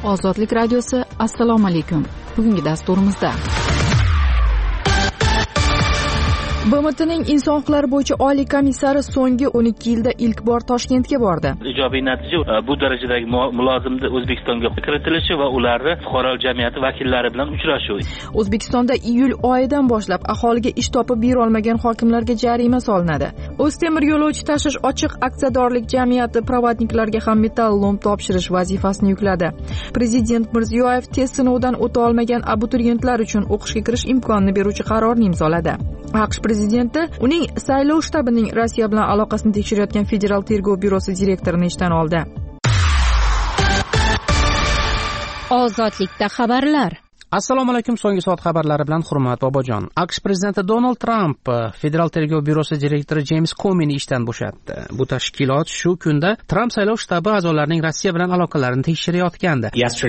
Ozodlik radiosi. Assalomu alaykum. Bugungi dasturimizda BMTning inson huquqlari bo'yicha oliy komissari so'nggi 12 yilda ilk bor Toshkentga bordi. Ijobiy natija bu darajadagi mulozimni O'zbekistonga kiritilishi va ularni fuqaro jamiyati vakillari bilan uchrashuv. O'zbekistonda iyul oyidan boshlab aholiga ish topib bera olmagan hokimlarga jarima solinadi. O'ztemir yo'lovchi tashish ochiq aksiyadorlik jamiyati provodniklarga ham metall lom topshirish vazifasini yukladi. Prezident Mirziyoyev test sinovidan o'ta olmagan abituriyentlar uchun o'qishga kirish imkonini beruvchi qarorni imzoladi. AQSh prezidenti uning saylov shtabining Rossiya bilan aloqasini tekshirayotgan Federal tergov byurosi direktorini ishdan oldi. Ozodlikda xabarlar. Assalomu alaykum. So'nggi soat xabarlari bilan Hurmat Bobojon. AQSh prezidenti Donald Trump Federal tergov byurosi direktori James Comeyni ishdan bo'shatdi. Bu tashkilot shu kunda Trump saylov shtabi a'zolarining Rossiya bilan aloqalarini tekshirayotgandi.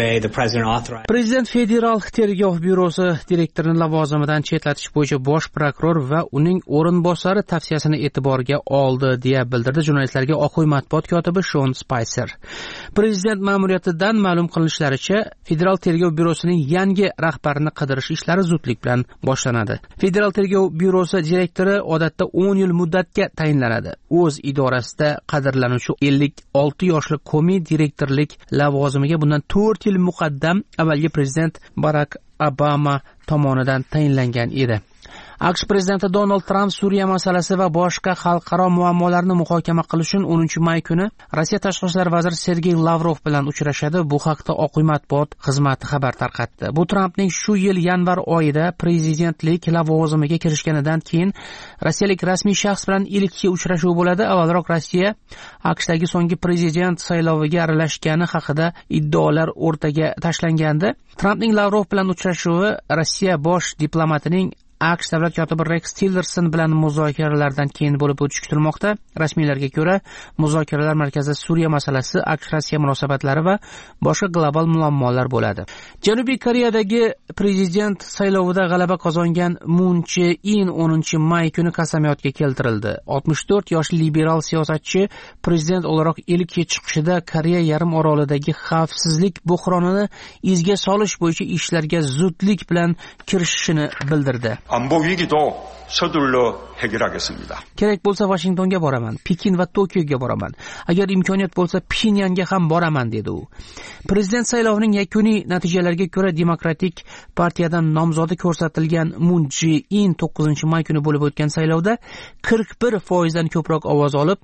Prezident Federal tergov byurosi direktorining lavozimidan chetlatish bo'yicha bosh prokuror va uning o'rinbosari tavsiyasini e'tiborga oldi, deya bildirdi jurnalistlarga Oq uy matbuot kotibi Sean Spicer. Prezident ma'muriyatidan ma'lum qilinishlaricha, Federal tergov byurosining yangi rahbarini qidirish ishlari zudlik bilan boshlanadi. Federal tergov byurosi direktori odatda 10 yil muddatga tayinlanadi. O'z idorasida qadrlanuvchi 56 yoshli Comey direktorlik lavozimiga bundan 4 yil muqaddam avvalgi prezident Barack Obama tomonidan tayinlangan edi. AQSh prezidenti Donald Trump Suriya masalasi va boshqa xalqaro muammolarni muhokama qilish uchun 10-may kuni Rossiya tashqi ishlar vaziri Sergey Lavrov bilan uchrashadi. Bu haqda Oq uy matbuot xizmati xabar tarqatdi. Bu Trampning shu yil yanvar oyida prezidentlik lavozimiga kirishganidan keyin rossiyalik rasmiy shaxs bilan ilk uchrashuv bo'ladi. Avvalroq Rossiya AQShdagi so'nggi prezident sayloviga aralashgani haqida iddaolar o'rtaga tashlangandi. Trampning Lavrov bilan uchrashuvi Rossiya bosh diplomatining AQSh davlat kotibi Rex Tillerson bilan muzokaralardan keyin bo'lib o'tishi kutilmoqda. Rasmiylarga ko'ra, muzokaralar markazida Suriya masalasi, AQSh-Rossiya munosabatlari va boshqa global muammolar bo'ladi. Janubiy Koreyadagi prezident saylovida g'alaba qozongan Moon Jae-in 10-may kuni qasamyodga keltirildi. 64 yoshli liberal siyosatchi prezident o'laroq ilk chiqishida Koreya yarim orolidagi xavfsizlik buhronini izga solish bo'yicha ishlarga zudlik bilan kirishishini bildirdi. 안보 위기도 서둘러 해결하겠습니다. Kerak bo'lsa Washingtonga boraman, Pekin va Tokioga boraman. Agar imkoniyat bo'lsa Pxenyanga ham boraman, dedi u. Prezident saylovining yakuniy natijalariga ko'ra Demokratik partiyadan nomzodi ko'rsatilgan Moon Jae-in 9-may kuni bo'lib o'tgan saylovda 41% dan ko'proq ovoz olib,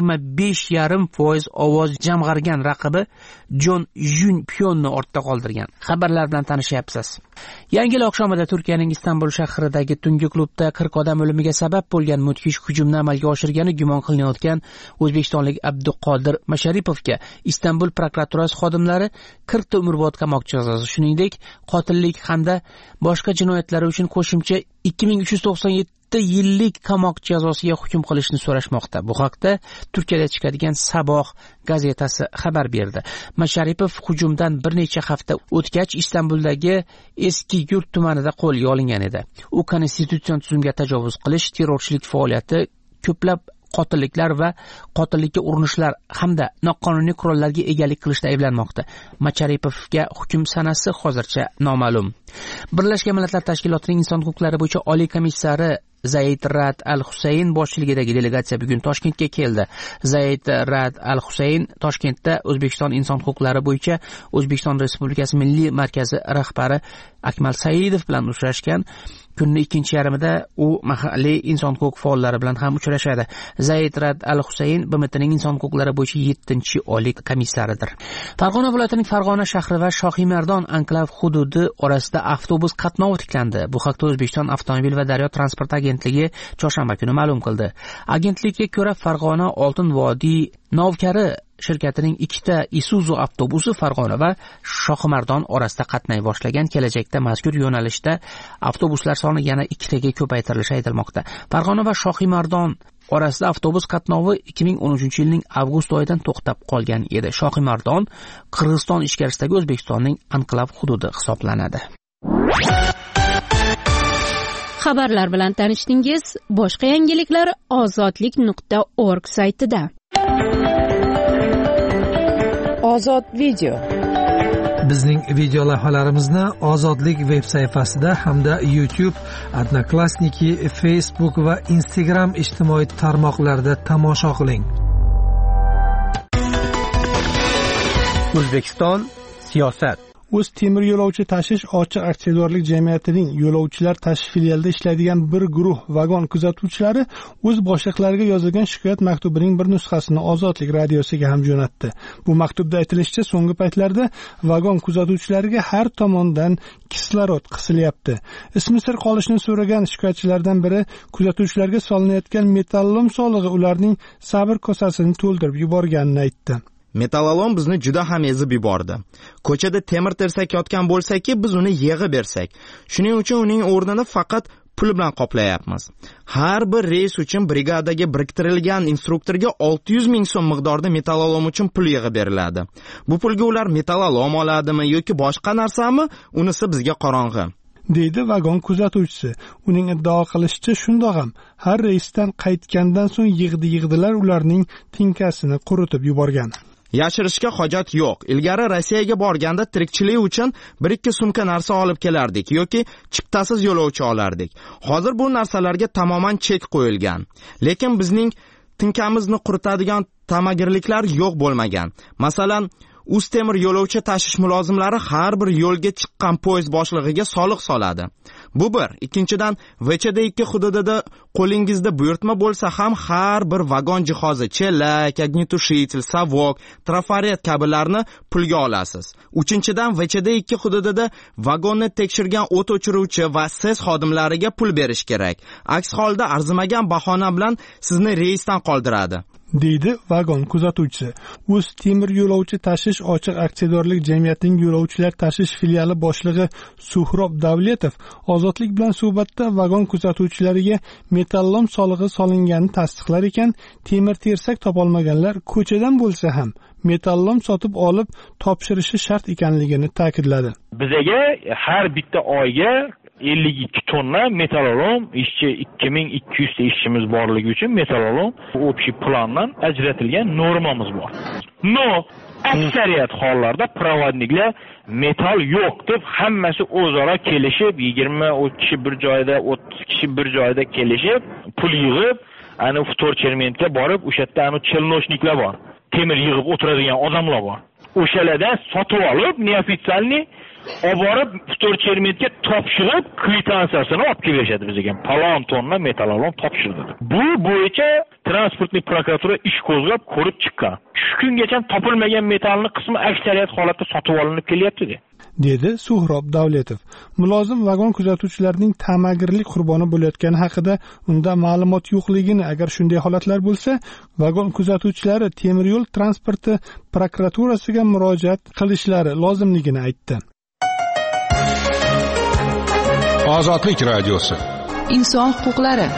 25,5% ovoz jamg'argan raqibi Jon Jun Pyonni ortda qoldirgan. Xabarlar bilan tanishyapsiz. Yangi yil oqshomida Turkiyaning Istanbul shahridagi tungi klubda 40 odam o'limiga sabab bo'lgan mudhish hujumni amalga oshirgani gumon qilinayotgan o'zbekistonlik Abduqodir Masharipovga Istanbul prokuraturasi xodimlari 40 ta umrbod qamoq jazosi, shuningdek qotillik hamda boshqa jinoyatlari uchun qo'shimcha 2397 yillik qamoq jazosiga hukm qilishni so'rashmoqda. Bu haqda Turkiyada chiqadigan Saboh gazetasi xabar berdi. Masharipov hujumdan bir necha hafta o'tgach Istanbuldagi Eski Yurt tumanida qo'lga olingan edi. U konstitutsion tuzumga tajovuz qilish, terrorchilik faoliyati, ko'plab qotilliklar va qotillikka urinishlar hamda noqonuniy qurollarga egalik qilishda ayblanmoqda. Macharipovga hukm sanasi hozircha noma'lum. Birlashgan Millatlar Tashkilotining inson huquqlari bo'yicha oliy komissari Zayd Rad al-Husayn boshchiligidagi delegatsiya bugun Toshkentga keldi. Zayd Rad al-Husayn Toshkentda O'zbekiston inson huquqlari bo'yicha O'zbekiston Respublikasi Milliy markazi rahbari Akmal Saidov bilan uchrashgan. Kunning ikkinchi yarmida u mahalliy inson huquq faollari bilan ham uchrashadi. Zayd Rad al-Husayn BMTning inson huquqlari bo'yicha 7-oliy komissaridir. Farg'ona viloyatining Farg'ona shahri va Shohimardon anklav hududi orasida avtobus qatnovi tiklandi. Bu haqda O'zbekiston avtomobil va daryo transport agentligi chorshanba kuni ma'lum qildi. Agentlikka ko'ra Farg'ona Oltin vodiy Novkari shirkatining 2 ta Isuzu avtobusi Farg'ona va Shohimardon orasida qatnay boshlagan. Kelajakda mazkur yo'nalishda avtobuslar soni yana 2 taga ko'paytirilishi aytilmoqda. Farg'ona va Shohimardon orasida avtobus qatnovi 2013-yilning avgust oyidan to'xtab qolgan edi. Shohimardon Qirg'iziston ichkarisidagi O'zbekistonning anklav hududi hisoblanadi. Xabarlar bilan tanishdingiz. Boshqa yangiliklar ozodlik.org saytida. Ozod video. Bizning video lavhalarimizni Ozodlik veb sayfasida hamda YouTube, Odnoklassniki, Facebook va Instagram ijtimoiy tarmoqlarida tomosha qiling. O'zbekiston siyosat. O'z temir yo'lovchi tashish ochiq aksiyadorlik jamiyatining yo'lovchilar tashish filialida ishlaydigan bir guruh vagon kuzatuvchilari o'z boshliqlariga yozilgan shikoyat maktubining bir nusxasini Ozodlik radiosiga ham jo'natdi. Bu maktubda aytilishicha, so'nggi paytlarda vagon kuzatuvchilariga har tomondan kislorod qisilyapti. Ismi sir qolishni so'ragan shikoyatchilardan biri kuzatuvchilarga solinayotgan metallom solig'i ularning sabr kosasini to'ldirib yuborganini aytdi. Metallolom bizni juda ham ezib yubordi. Ko'chada temir tersak yotgan bo'lsa-ki, biz uni yig'ib bersak. Shuning uchun uning o'rnini faqat pul bilan qoplayapmiz. Har bir reys uchun brigadaga biriktirilgan instruktorga 600 ming so'm miqdorda metallolom uchun pul yig'ib beriladi. Bu pulga ular metallolom oladimi yoki boshqa narsami, unisi bizga qorong'i. Deydi vagon kuzatuvchisi. Uning iddao qilishicha shundoq ham har reysdan qaytgandan so'ng yig'dilar ularning tinkasini quritib yuborgan. Yashirishga hojat yo'q. Ilgari Rossiyaga borganda tirikchilik uchun 1-2 sumka narsa olib kelardik yoki chiptasiz yo'lovchi olardik. Hozir bu narsalarga tamoman chek qo'yilgan. Lekin bizning tinkamizni quritadigan tamagirliklar yo'q bo'lmagan. Masalan, Ustemir yo'lovchi tashish mulozimlari har bir yo'lga chiqqan poyezd boshlig'iga soliq soladi. Bu bir. Ikkinchidan, VCD2 hududida qo'lingizda buyurtma bo'lsa ham har bir vagon jihozi, chelak, ognitушитель, savok, trafaret kabilarni pulga olasiz. Uchinchidan, VCD2 hududida vagonni tekshirgan o't o'chiruvchi va SES xodimlariga pul berish kerak. Aks holda arzimagan bahona bilan sizni reysdan qoldiradi. Deydi vagon kuzatuvchisi. O'z temir yo'lovchi tashish ochiq aksiyadorlik jamiyatining yo'lovchilar tashish filiali boshlig'i Suhrob Davletov Ozodlik bilan suhbatda vagon kuzatuvchilariga metallom solig'i solinganini tasdiqlar ekan, temir tersak topolmaganlar ko'chadan bo'lsa ham metallom sotib olib topshirishi shart ekanligini ta'kidladi. Bizga har bitta oyga 52 tonna metallolom, 2200 ta ishchimiz borligi uchun metallolom общий plandan ajratilgan normamiz bor. Aksariyat hollarda provodniklar metal yo'q deb hammasi o'zaro kelishib, 20 kishi bir joyda, 30 kishi bir joyda kelishib, pul yig'ib, ana vtorchermentga borib, o'sha yerda ana chelnoshniklar bor. Temir yig'ib o'tiradigan odamlar bor. O'shalardan sotib olib, neofitsialniy oborib vtorchermentga topshirib, kvitansiyasini olib kelishadi bizga. Palon tonna metallolom topshirdi. Bu bo'yicha transportniy prokuratura ish qo'zg'ab ko'rib chiqqan. Shu kungacha topilmagan metallning qismi aksariyat holatda sotib olinib kelyapti dedi Suhrob Davletov. Mulozim vagon kuzatuvchilarining tamagirlik qurboni bo'layotgani haqida unda ma'lumot yo'qligini, agar shunday holatlar bo'lsa, vagon kuzatuvchilari temir yo'l transporti prokuraturasiga murojaat qilishlari lozimligini aytdi. Ozodlik radiosi. Inson huquqlari.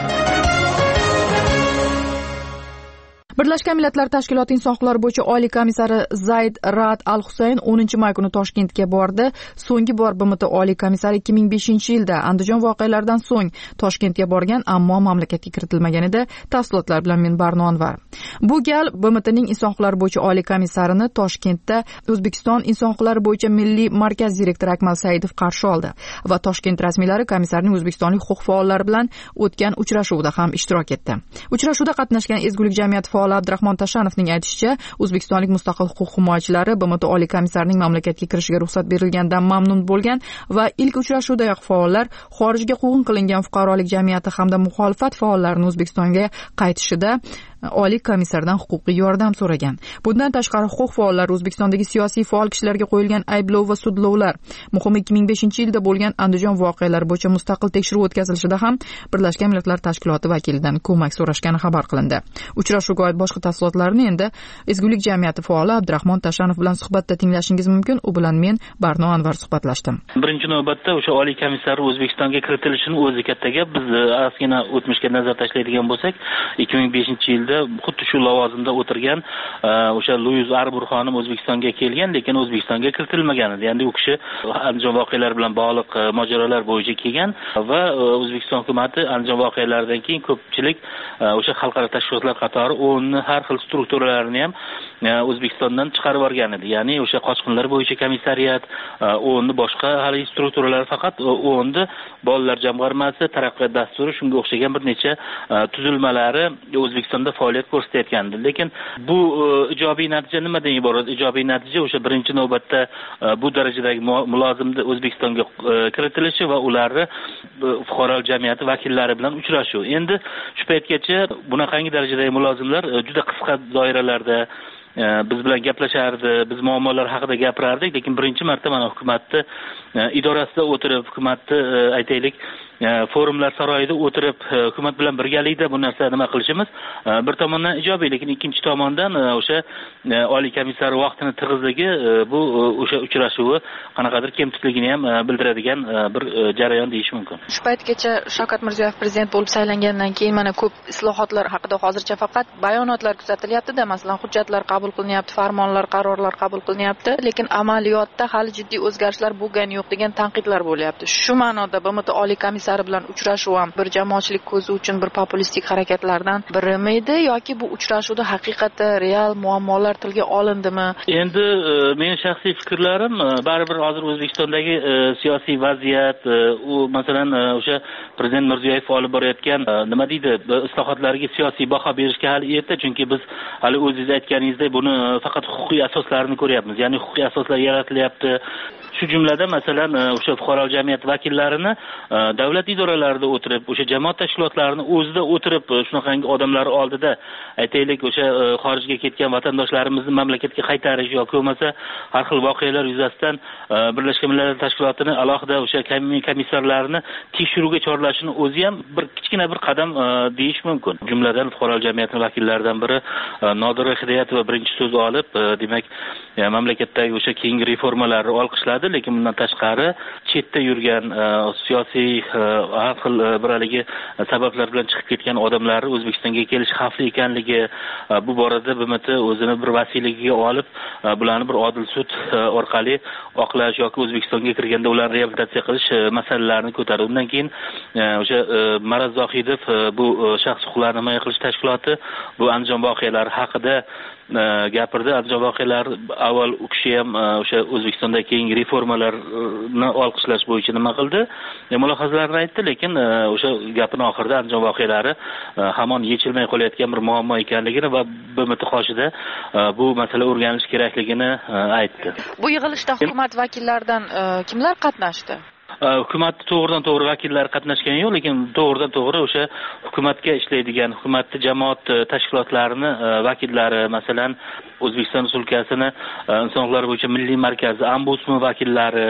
Birlashgan Millatlar Tashkiloti Inson huquqlari bo'yicha Oliy komissari Zayd Ra'ad Al-Husayn 10-may kuni Toshkentga bordi. So'nggi bor BMT Oliy komissari 2005-yilda Andijon voqealaridan so'ng Toshkentga borgan, ammo mamlakatga kiritilmagan edi. Tafsilotlar bilan men Barno Anvar. Bu gal BMTning Inson huquqlari bo'yicha Oliy komissarini Toshkentda O'zbekiston Inson huquqlari bo'yicha Milliy markaz direktori Akmal Saidov qarshi oldi va Toshkent rasmiylari komissarning o'zbekistonlik huquq faollari bilan o'tgan uchrashuvda ham ishtirok etdi. Uchrashuvda qatnashgan Ezgulik jamiyati faol Abdurahmon Tashanovning aytishicha, o'zbekistonlik mustaqil huquq himoyachilari BMT Oliy komissarining mamlakatga kirishiga ruxsat berilganidan mamnun bo'lgan va ilk uchrashuvdayoq faollar xorijga quvg'in qilingan fuqarolik jamiyati hamda muxolifat faollarining O'zbekistonga qaytishida Oliy komissardan huquqiy yordam so'ragan. Bundan tashqari huquq faollari O'zbekistondagi siyosiy faol kishilarga qo'yilgan ayblov va sudlovlar, muhimi 2005-yilda bo'lgan Andijon voqealari bo'yicha mustaqil tekshiruv o'tkazilishida ham Birlashgan Millatlar Tashkiloti vakilidan ko'mak so'rashgani xabar qilindi. Uchrashuvga oid boshqa tafsilotlarni endi Ezgulik jamiyati faoli Abdurahmon Tashanov bilan suhbatda tinglashingiz mumkin. U bilan men Barno Anvar suhbatlashdim. Birinchi navbatda o'sha Oliy komissar O'zbekistonga kiritilishini o'zi katta gap. Biz ozgina o'tmishga nazar tashlaydigan bo'lsak, 2005-yilda yilda xuddi shu lavozimda o'tirgan o'sha Luiz Arbur xonim O'zbekistonga kelgan, lekin O'zbekistonga kiritilmagan edi. Ya'ni u kishi Andijon voqealari bilan bog'liq mojarolar bo'yicha kelgan va O'zbekiston hukumati Andijon voqealaridan keyin ko'pchilik o'sha xalqaro tashkilotlar qatori o'nni har xil strukturalarni ham O'zbekistondan chiqarib yuborgan edi. Ya'ni o'sha qochqinlar bo'yicha komissariyat, o'nni boshqa hali strukturalar, faqat o'nni bolalar jamg'armasi, taraqqiyot dasturi, shunga o'xshagan bir necha tuzilmalari O'zbekistonda faoliyat ko'rsatayotgandi. Lekin bu ijobiy natija nimadan iborat? Ijobiy natija o'sha birinchi navbatda bu darajadagi mulozimni O'zbekistonga kiritilishi va ularni fuqaro jamiyati vakillari bilan uchrashuv. Endi shu paytgacha bunaqangi darajadagi mulozimlar juda qisqa doiralarda biz bilan gaplashardi, biz muammolar haqida gapirardik, lekin birinchi marta mana hukumatni idorasida o'tirib, hukumatni aytaylik forumlar saroyida o'tirib, hukumat bilan birgalikda bu narsa nima qilishimiz bir tomondan ijobiy, lekin ikkinchi tomondan o'sha oliy komissar vaqtini tig'izligi bu o'sha uchrashuvi qanaqadir kemtikligini ham bildiradigan bir jarayon deyish mumkin. Shu paytgacha Shavkat Mirziyoyev prezident bo'lib saylangandan keyin mana ko'p islohotlar haqida hozircha faqat bayonotlar kuzatilyapti-da, masalan, hujjatlar qabul qilinyapti, farmonlar, qarorlar qabul qilinyapti, lekin amaliyotda hali jiddiy o'zgarishlar bo'lgani yo'q degan tanqidlar bo'lyapti. Shu ma'noda BMT oliy komissari bilan uchrashuv ham bir jamoatchilik ko'zi uchun bir populistik harakatlardan birimi edi yoki bu uchrashuvda haqiqatda real muammolar tilga olindimi? Endi mening shaxsiy fikrlarim, baribir hozir O'zbekistondagi siyosiy vaziyat, u masalan o'sha prezident Mirziyoyev olib borayotgan nima deydi, islohotlarga siyosiy baho berishga hali erta, chunki biz hali o'zingiz aytganingizdek buni faqat huquqiy asoslarini ko'ryapmiz. Ya'ni huquqiy asoslar yaratilyapti. Shu jumladan masalan o'sha fuqaro jamiyat vakillarini davlat idoralarida o'tirib, o'sha jamoat tashkilotlarini o'zida o'tirib, shunaqangi odamlar oldida aytaylik o'sha xorijga ketgan vatandoshlarimizni mamlakatga qaytarish yoki bo'lmasa har xil voqealar yuzasidan Birlashgan Millatlar Tashkilotining alohida o'sha komissarlarini tekshiruvga chorlashini o'zi ham bir kichkina bir qadam deyish mumkin. Jumladan fuqaro jamiyat vakillaridan biri Nodira Hidoyatova birinchi so'z olib, demak, mamlakatdagi o'sha keyingi reformalarni olqishladi, lekin bundan tashqari chetda yurgan siyosiy har xil biraligi sabablar bilan chiqib ketgan odamlar O'zbekistonga kelish xavfli ekanligi, bu borada BMT o'zini bir vasiyligiga olib, bularni bir odil sud orqali oqlash yoki O'zbekistonga kirganda ularni reabilitatsiya qilish masalalarini ko'tardi. Undan keyin o'sha Maraz Zohidov bu shaxs huquqlarini himoya qilish tashkiloti bu Andijon voqealari haqida gapirdi. Andijon voqealari avval u kishi ham o'sha O'zbekistonda keyingi reformalarni olqishlash bo'yicha nima qildi, mulohazalarini aytdi, lekin o'sha gapini oxirida Andijon voqealari hamon yechilmay qolayotgan bir muammo ekanligini va BMT qoshida bu masala o'rganilish kerakligini aytdi. Bu yig'ilishda hukumat vakillaridan kimlar qatnashdi? Hukumatning to'g'ridan to'g'ri vakillari qatnashgani yo'q, lekin to'g'ridan to'g'ri o'sha hukumatga ishlaydigan, hukumatning jamoat tashkilotlarini vakillari, masalan, O'zbekiston Respublikasini inson huquqlari bo'yicha milliy markazi ombudsman vakillari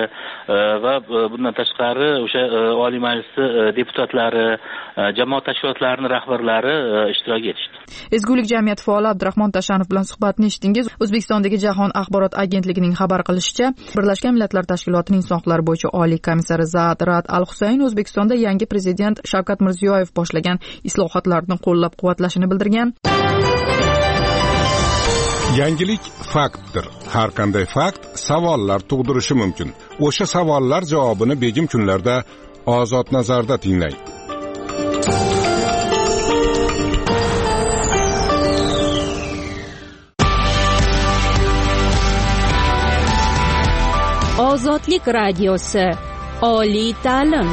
va bundan tashqari o'sha Oliy Majlisi deputatlari, jamoat tashkilotlarining rahbarlari ishtirok etishdi. Ezgulik jamiyati faoli Abdurahmon Tashanov bilan suhbatni eshitdingiz. O'zbekistondagi Jahon axborot agentligining xabar qilishicha, Birlashgan Millatlar Tashkilotining inson huquqlari bo'yicha oliy komissari Zaad Ra'ad Al-Husayn O'zbekistonda yangi prezident Shavkat Mirziyoyev boshlagan islohotlarni qo'llab-quvvatlashini bildirgan. Yangilik faktdir. Har qanday fakt savollar tug'dirishi mumkin. O'sha savollar javobini begim kunlarda Ozod nazarda tinglang. Ozodlik radiosi. Oliy ta'lim.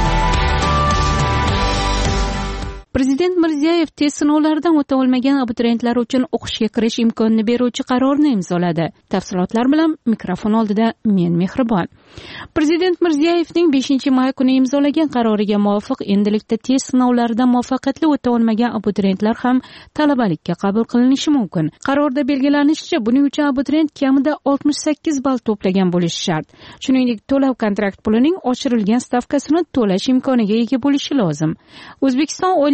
Prezident Mirziyoyev test sinovlaridan o'ta olmagan abituriyentlar uchun o'qishga kirish imkonini beruvchi qarorni imzoladi. Tafsilotlar bilan mikrofon oldida men Mehribon. Prezident Mirziyoyevning 5-may kuni imzolagan qaroriga muvofiq endilikda test sinovlaridan muvaffaqiyatli o'ta olmagan abituriyentlar ham talabalikka qabul qilinishi mumkin. Qarorda belgilanishicha, buning uchun abituriyent kamida 68 ball to'plagan bo'lishi shart. Shuningdek, to'lov kontrakt pulining oshirilgan stavkasini to'lash imkoniga ega bo'lishi lozim. O'zbekiston Oliy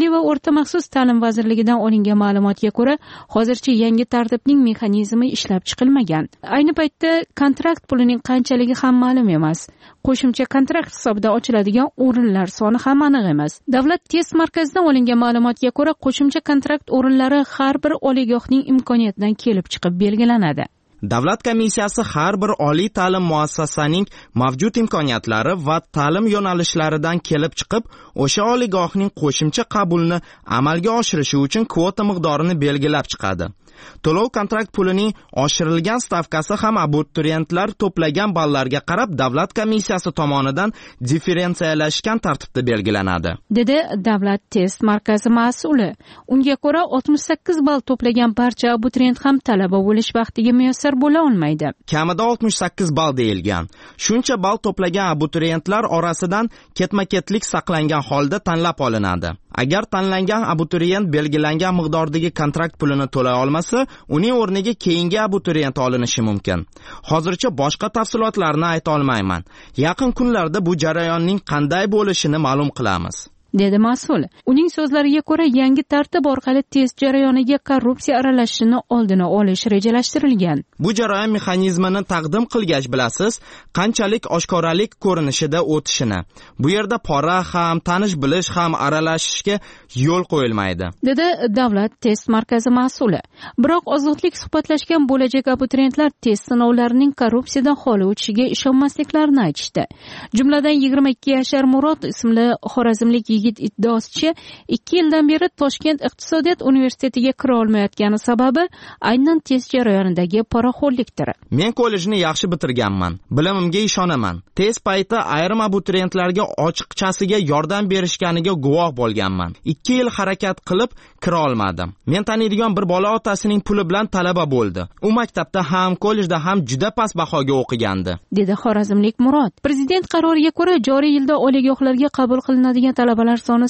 Oliy va o'rta maxsus ta'lim vazirligidan olingan ma'lumotga ko'ra, hozircha yangi tartibning mexanizmi ishlab chiqilmagan. Ayni paytda kontrakt pulining qanchaligi ham ma'lum emas. Qo'shimcha kontrakt hisobidan ochiladigan o'rinlar soni ham aniq emas. Davlat test markazidan olingan ma'lumotga ko'ra, qo'shimcha kontrakt o'rinlari har bir oliygohning imkoniyatidan kelib chiqib belgilanadi. Davlat komissiyasi har bir oliy ta'lim muassasasining mavjud imkoniyatlari va ta'lim yo'nalishlaridan kelib chiqib, o'sha oliygohning qo'shimcha qabulni amalga oshirishi uchun kvota miqdorini belgilab chiqadi. To'lov kontrakt pulining oshirilgan stavkasi ham abituriyentlar to'plagan ballarga qarab davlat komissiyasi tomonidan differentsiyalashgan tartibda belgilanadi, dedi Davlat test markazi mas'uli. Unga ko'ra 68 ball to'plagan barcha abituriyent ham talaba bo'lish vaqtiga muyassar bo'la olmaydi. Kamida 68 ball deyilgan. Shuncha ball to'plagan abituriyentlar orasidan ketma-ketlik saqlangan holda tanlab olinadi. Agar tanlangan abituriyent belgilangan miqdordagi kontrakt pulini to'lay olmasa, uning o'rniga keyingi abituriyent olinishi mumkin. Hozircha boshqa tafsilotlarni ayta olmayman. Yaqin kunlarda bu jarayonning qanday bo'lishini ma'lum qilamiz, dedi mas'ul. Uning so'zlariga ko'ra, yangi tartib orqali test jarayoniga korrupsiya aralashishini oldini olish rejalashtirilgan. Bu jarayon mexanizmini taqdim qilgach bilasiz, qanchalik oshkoralik ko'rinishida o'tishini. Bu yerda pora ham, tanish-bilish ham aralashishga yo'l qo'yilmaydi, dedi Davlat test markazi mas'uli. Biroq ozodlik suhbatlashgan bo'lajak abituriyentlar test sinovlarining korrupsiyadan xoli o'tishiga ishonmasliklarini aytishdi. Jumladan 22 yashar Murod ismli xorazmlik yigit iddaosicha 2 yildan beri Toshkent iqtisodiyot universitetiga kira olmayotgani sababi aynan test jarayonidagi poraxo'rlikdir. Men kollejni yaxshi bitirganman, bilimimga ishonaman. Test payti ayrim abituriyentlarga ochiqchasiga yordam berishganiga guvoh bo'lganman. 2 yil harakat qilib kira olmadim. Men taniydigan bir bola otasining puli bilan talaba bo'ldi. U maktabda ham, kollejda ham juda past bahoga o'qigandi, dedi xorazmlik Murod. Prezident qaroriga ko'ra, joriy yilda oliygohlarga qabul qilinadigan talabalar soni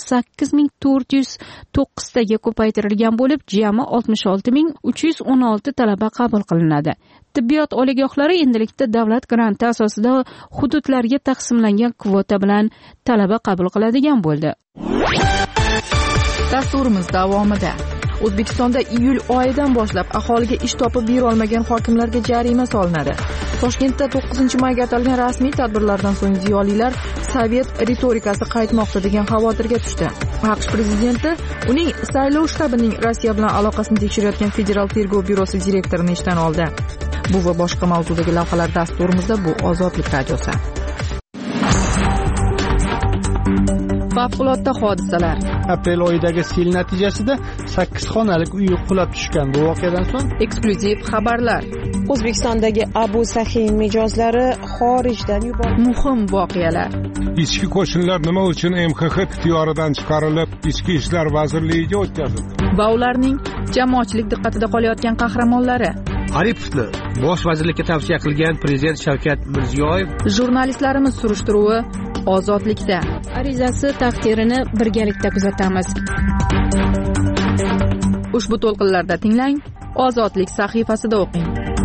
8409 taga ko'paytirilgan bo'lib, jami 66316 talaba qabul qilinadi. Tibbiyot oliygohlari endilikda davlat granti asosida hududlarga taqsimlangan kvota bilan talaba qabul qiladigan bo'ldi. Dasturimiz davomida O'zbekistonda iyul oyidan boshlab aholiga ish topib bera olmagan hokimlarga jarima solinadi. Toshkentda 9-mayga atalgan rasmiy tadbirlardan so'ng ziyolilar sovet ritorikasi qaytmoqda degan xavotirga tushdi. AQSh prezidenti uning saylov shtabining Rossiya bilan aloqasini tekshirayotgan Federal tergov byurosi direktorini ishdan oldi. Bu va boshqa mavzudagi lavhalar dasturimizda. Bu Ozodlik radiosi. Favqulodda hodisalar. Aprel oyidagi sel natijasida 8 xonalik uy qulab tushgan. Bu voqeadan so'ng eksklyuziv xabarlar. O'zbekistondagi Abu Sahiy mijozlari xorijdan yuborildi. Muhim voqealar. Ichki qo'shinlar nima uchun MXX ixtiyoridan chiqarilib, Ichki ishlar vazirligiga o'tkazildi? Va ularning jamoatchilik diqqatida qolayotgan qahramonlari. Aripovni bosh vazirlikka tavsiya qilgan prezident Shavkat Mirziyoyev. Jurnalistlarimiz surishtiruvi Ozodlikda. Arizasi taqdirini birgalikda kuzatamiz. Ushbu to'lqinlarda tinglang, Ozodlik sahifasida o'qing.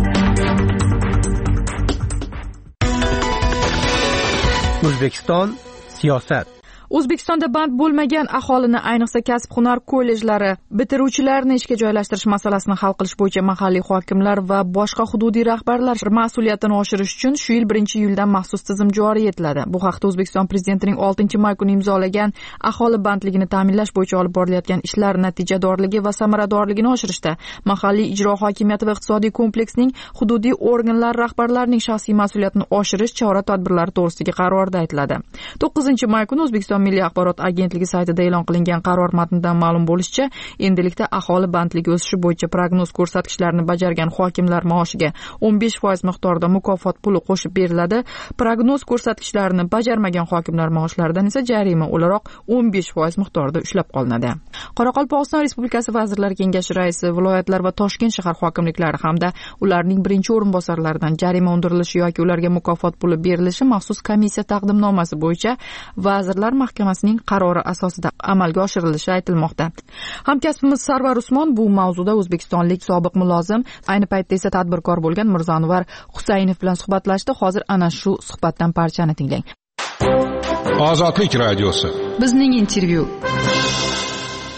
O'zbekiston siyosat. O'zbekistonda band bo'lmagan aholini, ayniqsa kasb-hunar kollejlari bitiruvchilarini ishga joylashtirish masalasini hal qilish bo'yicha mahalliy hokimlar va boshqa hududiy rahbarlar mas'uliyatini oshirish uchun shu yil 1-iyuldan maxsus tizim joriy etiladi. Bu haqda O'zbekiston prezidentining 6-may kuni imzolagan aholi bandligini ta'minlash bo'yicha olib borilayotgan ishlar natijadorligi va samaradorligini oshirishda mahalliy ijro hokimiyati va iqtisodiy kompleksning hududiy organlar rahbarlarining shaxsiy mas'uliyatini oshirish chora-tadbirlari to'g'risidagi qarorda aytiladi. 9-may kuni O'zbekiston Milliy axborot agentligi saytida e'lon qilingan qaror matnidan ma'lum bo'lishicha, endilikda aholi bandligi o'sishi bo'yicha prognoz ko'rsatkichlarini bajargan hokimlar maoshiga 15% miqdorida mukofot puli qo'shib beriladi. Prognoz ko'rsatkichlarini bajarmagan hokimlar maoshlaridan esa jarima o'laroq 15% miqdorida ushlab qolinadi. Qoraqalpog'iston Respublikasi Vazirlar Kengashi raisi, viloyatlar va Toshkent shahar hokimliklari hamda ularning birinchi o'rinbosarlaridan jarima undirilishi yoki ularga mukofot puli berilishi maxsus komissiya taqdimnomasi bo'yicha Vazirlar Mahkamasining qarori asosida amalga oshirilishi aytilmoqda. Hamkasbimiz Sarvar Usmon bu mavzuda o'zbekistonlik sobiq mulozim, ayni paytda esa tadbirkor bo'lgan Mirzanvar Husaynov bilan suhbatlashdi. Hozir ana shu suhbatdan parchani tinglang. Ozodlik radiosi. Bizning intervyu.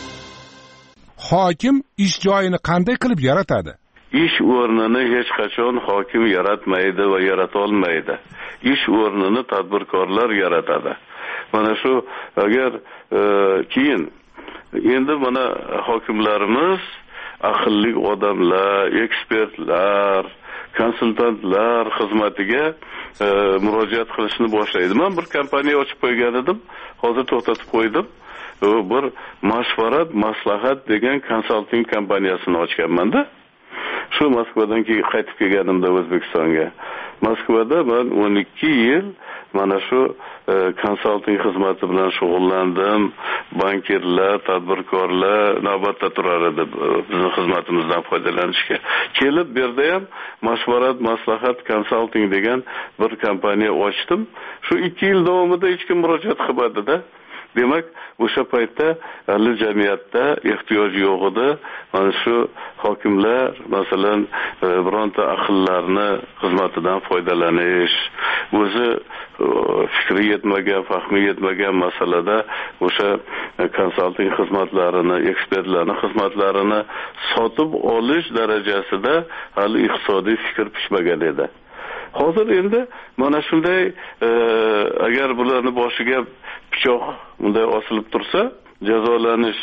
hokim ish joyini qanday qilib yaratadi? Ish o'rnini hech qachon hokim yaratmaydi va yarata olmaydi. Ish o'rnini tadbirkorlar yaratadi. Mana shu agar keyin endi mana hokimlarimiz aqlli odamlar, ekspertlar, konsultantlar xizmatiga murojaat qilishni boshlaydi. Men bir kompaniya ochib qo'ygan edim, hozir to'xtatib qo'ydim. Bir mashvarat, maslahat degan konsalting kompaniyasini ochganman-da. Shu Moskvadan qaytib kelganimda O'zbekistonga. Moskvada men 12 yil mana shu konsalting xizmati bilan shug'ullandim. Bankirlar, tadbirkorlar navbatda turar edi bizning xizmatimizdan foydalanishga. Kelib bu yerda ham mashvarat, maslahat, konsalting degan bir kompaniya ochdim. Shu 2 yil davomida hech kim murojaat qilmadi-da. Demak, o'sha paytda hali jamiyatda ehtiyoj yo'q edi. Mana shu hokimlar, masalan, bironta aqllarni xizmatidan foydalanish, o'zi fikri yetmagan, fahmi yetmagan masalada o'sha konsalting xizmatlarini, ekspertlarning xizmatlarini sotib olish darajasida hali iqtisodiy fikr pishmagan edi. Hozir endi mana shunday agar bularni boshiga pichoq bunday osilib tursa, jazolanish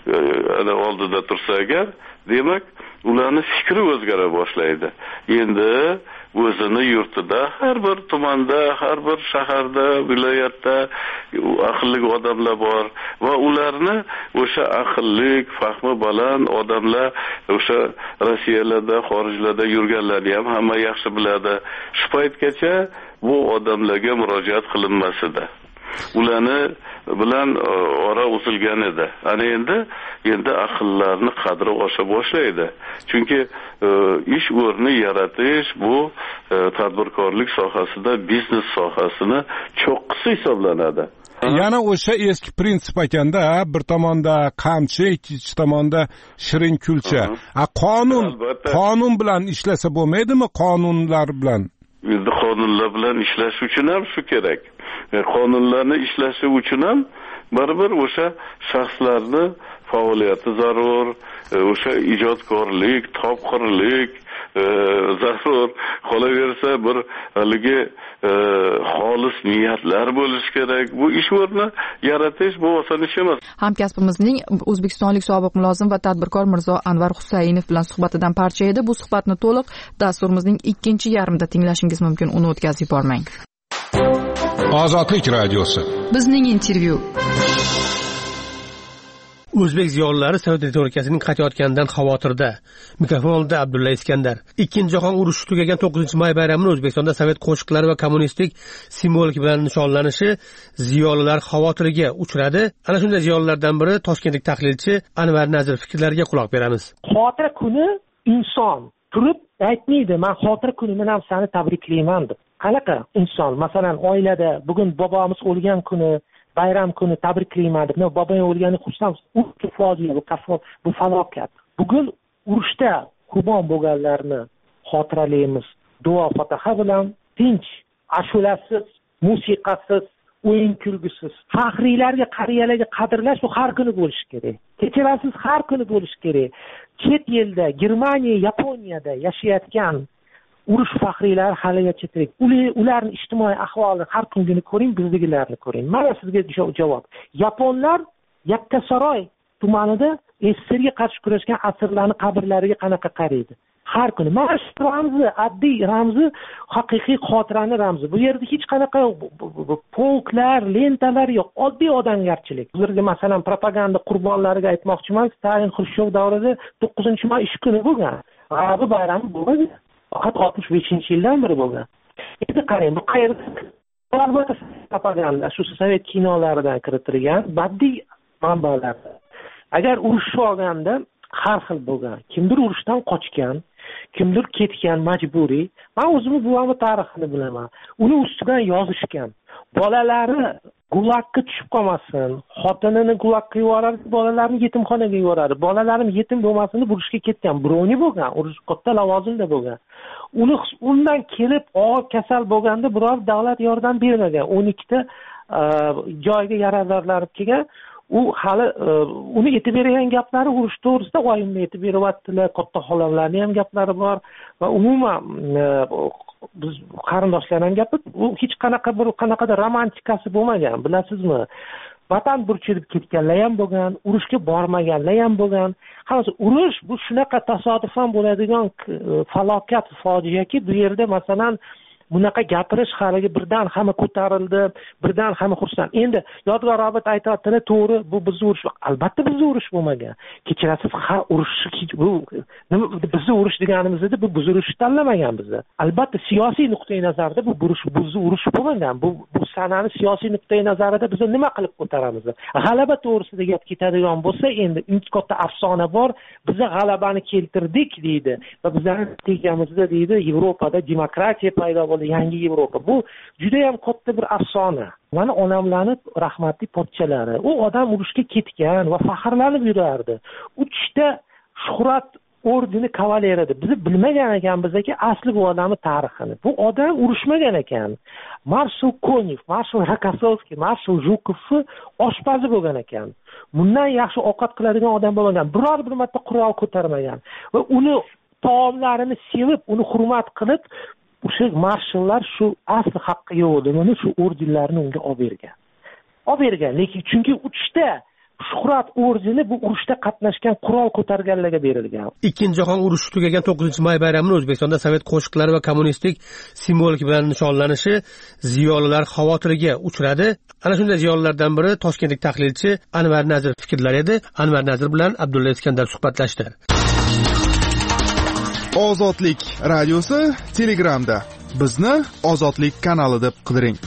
oldida tursa agar, demak, ularning fikri o'zgara boshlaydi. Endi o'zini yurtida, har bir tumanda, har bir shaharda, viloyatda aqlli odamlar bor va ularni o'sha aqlli, fahmi baland odamlar o'sha Rossiyalarda, xorijlarda yurganlarni ham hamma yaxshi biladi. Shu paytgacha bu odamlarga murojaat qilinmas edi. Ularni bilan ora uzilgan edi. Ana endi aqllarni qadri osha boshlaydi. Chunki ish o'rni yaratish bu tadbirkorlik sohasida biznes sohasini cho'qqisi hisoblanadi. Yana o'sha eski prinsip ekanda, bir tomonda qamchi, ikkinchi tomonda shirin kulcha. Qonun bilan ishlasa bo'lmaydimi? Qonunlar bilan. Endi qonunlar bilan ishlash uchun ham shu kerak. Qonunlarni ishlashi uchun ham baribir o'sha shaxslarni faoliyati zarur, o'sha ijodkorlik, topqirlik zarur. Qolaversa bir haligi xolis niyatlar bo'lishi kerak. Bu ish o'rni yaratish bu oson ish emas. Hamkasbimizning o'zbekistonlik sobiq mulozim va tadbirkor Mirzo Anvar Husaynov bilan suhbatidan parcha edi. Bu suhbatni to'liq dasturimizning ikkinchi yarmida tinglashingiz mumkin. Uni o'tkazib yubormang. Ozodlik radiosi. Bizning intervyu. O'zbek ziyolilari Sovet retorikasining qaytayotganidan xavotirda. Mikrofonda Abdulla Iskandar. Ikkinchi jahon urushi tugagan 9-may bayramini O'zbekistonda Sovet qo'shiqlari va kommunistik simvolika bilan nishonlanishi ziyolilar xavotiriga uchradi. Ana shunday ziyolilardan biri toshkentlik tahlilchi Anvar Nazir fikrlariga quloq beramiz. Xotira kuni inson turib aytmaydi, men xotira kunimni ham seni tabriklayman deb. Qanaqa inson, masalan, oilada bugun bobomiz o'lgan kuni, bayram kuni tabriklayman deb, bobong o'lgani xursand, u fojia, bu falokat. Bugun urushda qurbon bo'lganlarni xotiralaymiz. Duo fotiha bilan tinch, ashulasiz, musiqasiz, o'yin kulgisiz. Faxriylarga, qariyalarga qadrlash bu har kuni bo'lishi kerak. Kechirasiz, har kuni bo'lishi kerak. Chet elda, Germaniya, Yaponiyada yashayotgan urush faxriylari haligacha tirik. Ularning ijtimoiy ahvolini har kuni ko'ring, bizdagilarni ko'ring. Mana sizga javob. Yaponlar Yakkasaroy tumanida SSRga qarshi kurashgan asirlarning qabrlariga qanaqa qaraydi? Har kuni. Mana shu ramzi, oddiy ramzi, haqiqiy xotiraning ramzi. Bu yerda hech qanaqa polklar, lentalar yo'q. Oddiy odamgarchilik. Bizga masalan propaganda qurbonlariga aytmoqchiman, Stalin Xrushchev davrida 9-may ish kuni bo'lgan. Bu bayrami bo'lmagan. Faqat 65-yildan beri bo'lgan. Endi qarang, bu qayerda propaganda, shu Sovet kinolaridan kiritilgan badiiy manbalar. Agar urushib olganda har xil bo'lgan. Kimdir urushdan qochgan, kimdir ketgan majburiy. Men o'zimni buvamni tarixini bilaman. Uni ustidan yozishgan. Bolalari gulakka tushib qolmasin, xotinini gulakka yuborardi, bolalarini yetimxonaga yuborardi. Bolalarim yetim bo'lmasin deb urushga ketgan. Birovni bo'lgan, urush katta lavozimda bo'lgan. Undan kelib og'ir kasal bo'lganda biror davlat yordam bermagan. 12 ta joyga yaradorlanib kelgan. u hali uni aytib bergan gaplari urush to'g'risida oyimni aytib beryaptilar, katta xolamlarning ham gaplari bor va umuman biz qarindoshlar ham gapi u hech qanaqada romantikasi bo'lmagan, bilasizmi? Vatan burchilib ketganlar ham bo'lgan, urushga bormaganlar ham bo'lgan. Hozir urush bu shunaqa tasodifan bo'ladigan falokat, fojiaki, bu yerda masalan bunaqa gapirish haligi birdan hamma ko'tarildi, birdan hamma xursand. Endi Yodgor Robot aytayotganlar to'g'ri, bu bizni urush. Albatta bizni urush bo'lmagan. Kechirasiz, urush bu nima, bizni urush deganimiz edi, bu bizni urush tanlamagan bizni. Albatta siyosiy nuqtai nazarda bu bizni urush bo'lmagan. Bu sanani siyosiy nuqtai nazarida biz nima qilib ko'taramiz? G'alaba to'g'risida gap ketadigan bo'lsa, endi uncha katta afsona bor. Biz g'alabani keltirdik deydi va bizning natijamizda deydi Yevropada demokratiya paydo bo'ldi. Yangi Yevropa. Bu juda ham katta bir afsona. Mana onamlarni rahmatli podshalari, u odam urushga ketgan va faxrlanib yurardi. 3 ta shuhrat ordeni kavaler edi. Biz bilmagan ekanmizki, asli bu odamning tarixini. Bu odam urushmagan ekan. Marshal Konev, Marshal Rokossovskiy, Marshal Zhukov oshpazi bo'lgan ekan. Bundan yaxshi ovqat qiladigan odam bo'lmagan. Biror bir marta qurol ko'tarmagan va uni taomlarini sevib, uni hurmat qilib o'sha marshallar shu asli haqqi yo'q edi, mana shu ordenlarni unga olib bergan. Lekin chunki 3 ta shuhrat ordeni bu urushda qatnashgan qurol ko'targanlarga berilgan. Ikkinchi jahon urushi tugagan 9-may bayramini O'zbekistonda sovet qo'shiqlari va kommunistik simvolika bilan nishonlanishi ziyolilar xavotiriga uchradi. Ana shunday ziyolilardan biri toshkentlik tahlilchi Anvar Nazir fikrlari edi. Anvar Nazir bilan Abdulla Iskandar suhbatlashdi. Ozodlik radiosi Telegramda. Bizni Ozodlik kanali deb qidiring.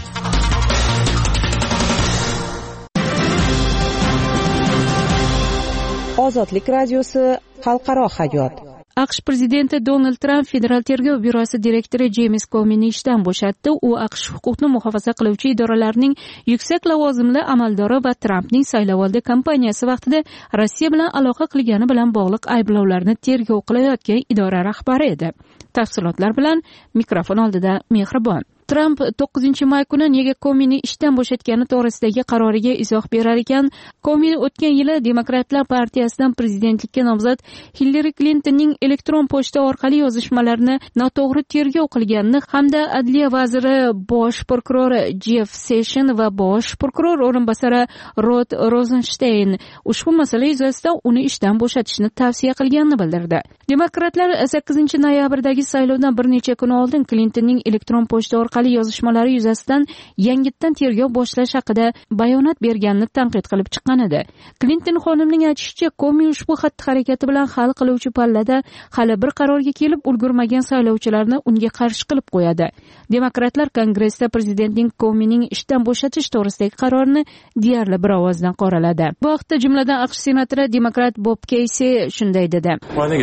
Ozodlik radiosi xalqaro hayot. AQSh prezidenti Donald Tramp Federal tergov byurosi direktori Jeyms Kominni ishdan bo'shatdi. U AQSh huquqni muhofaza qiluvchi idoralarning yuksak lavozimli amaldori va Trampning saylovoldi kampaniyasi vaqtida Rossiya bilan aloqa qilgani bilan bog'liq ayblovlarni tergov qilayotgan idora rahbari edi. Tafsilotlar bilan mikrofon oldida Mehribon. Tramp 9-may kuni nega Kominni ishdan bo'shatgani to'g'risidagi qaroriga izoh berar ekan. Komin o'tgan yili Demokratlar partiyasidan prezidentlikka nomzod Hillary Clintonning elektron pochta orqali yozishmalarini noto'g'ri tergov qilganini hamda adliya vaziri bosh prokurori Jeff Sessions va bosh prokuror o'rinbosari Rod Rosenstein ushbu masala yuzasidan uni ishdan bo'shatishni tavsiya qilganini bildirdi. Demokratlar 8-noyabrdagi saylovdan bir necha kun oldin Clintonning elektron pochta orqali yozishmalari yuzasidan yangitdan tergov boshlash haqida bayonot berganini tanqid qilib chiqqan edi. Clinton xonimning aytishicha, Komin ushbu xatti-harakati bilan hal qiluvchi pallada hali bir qarorga kelib ulgurmagan saylovchilarni unga qarshi qilib qo'yadi. Demokratlar Kongressda prezidentning Kominning ishdan bo'shatish to'g'risidagi qarorini deyarli bir ovozdan qoraladi. Bu haqda jumladan AQSh senatori demokrat Bob Casey shunday dedi.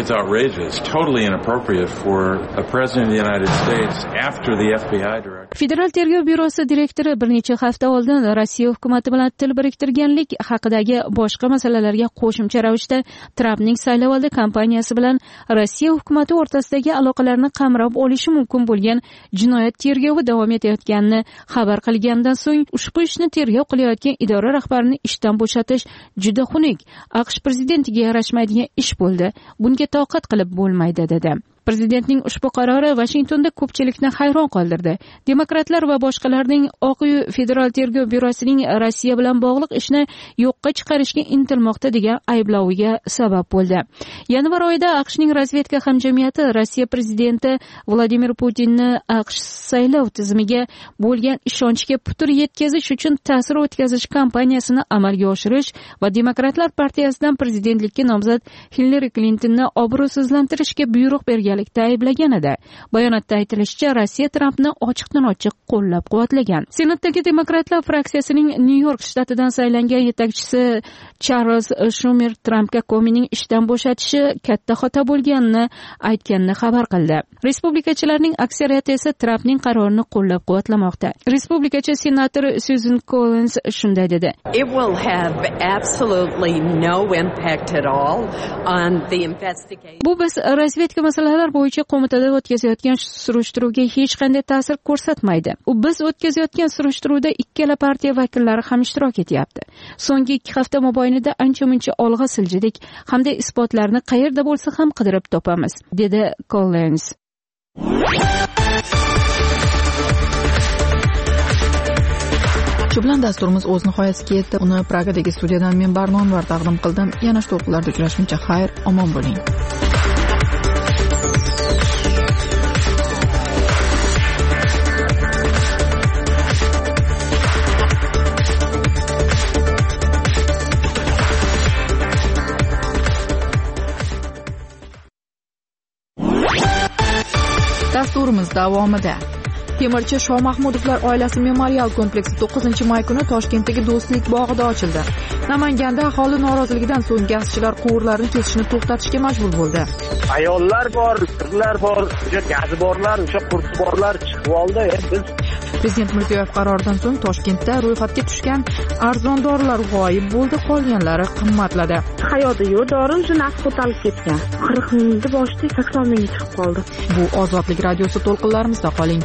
Federal tergov byurosi direktori bir necha hafta oldin Rossiya hukumati bilan til biriktirganlik haqidagi boshqa masalalarga qo'shimcha ravishda Trampning saylovoldi kampaniyasi bilan Rossiya hukumati o'rtasidagi aloqalarni qamrab olishi mumkin bo'lgan jinoyat tergovi davom etayotganini xabar qilgandan so'ng ushbu ishni tergov qilayotgan idora rahbarini ishdan bo'shatish juda xunuk, AQSh prezidentiga yarashmaydigan ish bo'ldi. Bunga toqat qilib bo'lmaydi dedi. Prezidentning ushbu qarori Washingtonda ko'pchilikni hayron qoldirdi. Demokratlar va boshqalarning Oq uy Federal tergov byurosining Rossiya bilan bog'liq ishni yo'qqa chiqarishga intilmoqda degan aybloviga sabab bo'ldi. Yanvar oyida AQShning razvedka hamjamiyati Rossiya prezidenti Vladimir Putinni AQSh saylov tizimiga bo'lgan ishonchga putur yetkazish uchun ta'sir o'tkazish kampaniyasini amalga oshirish va Demokratlar partiyasidan prezidentlikka nomzod Hillary Clintonni obro'sizlantirishga buyruq bergan ayblagan edi. Bayonotda aytilishicha, Rossiya Trampni ochiqdan-ochiq qo'llab-quvvatlagan. Senatdagi demokratlar fraksiyasining New York shtatidan saylangan yetakchisi Charles Schumer Trampga Kominning ishdan bo'shatishi katta xato bo'lganini aytganini xabar qildi. Respublikachilarning aksariyati esa Trampning qarorini qo'llab-quvvatlamoqda. Respublikachi senator Susan Collins shunday dedi. It will have absolutely no impact at all on the investigation. Bu biz razvedka masalalari ishlar bo'yicha qo'mitada o'tkazayotgan surishtiruvga hech qanday ta'sir ko'rsatmaydi. Biz o'tkazayotgan surishtiruvda ikkala partiya vakillari ham ishtirok etyapti. So'nggi 2 hafta mobaynida ancha-muncha olg'a siljidik hamda isbotlarni qayerda bo'lsa ham qidirib topamiz, dedi Collins. Shu bilan dasturimiz o'z nihoyasiga yetdi. Uni Pragadagi studiyadan men Barnonvar taqdim qildim. Yana shu to'lqinlarda uchrashguncha xayr, omon bo'ling. Dasturimiz davomida Temirchi Shoh Mahmudovlar oilasi memorial kompleksi 9-may kuni Toshkentdagi Do'stlik bog'ida ochildi. Namanganda aholi noroziligidan so'ng gazchilar quvurlarni kesishni to'xtatishga majbur bo'ldi. Ayollar bor, qizlar bor, o'sha gazi borlar, o'sha qursi borlar chiqib oldi. Biz Prezident Mirziyoyev qaroridan so'ng Toshkentda ro'yxatga tushgan arzon dorilar g'oyib bo'ldi, qolganlari qimmatladi. Hayotda yo'q, dori o'sha narx ko'tarilib ketgan. 40 mingni boshida 80 mingga chiqib qoldi. Bu Ozodlik radiosi to'lqinlarimizda qoling.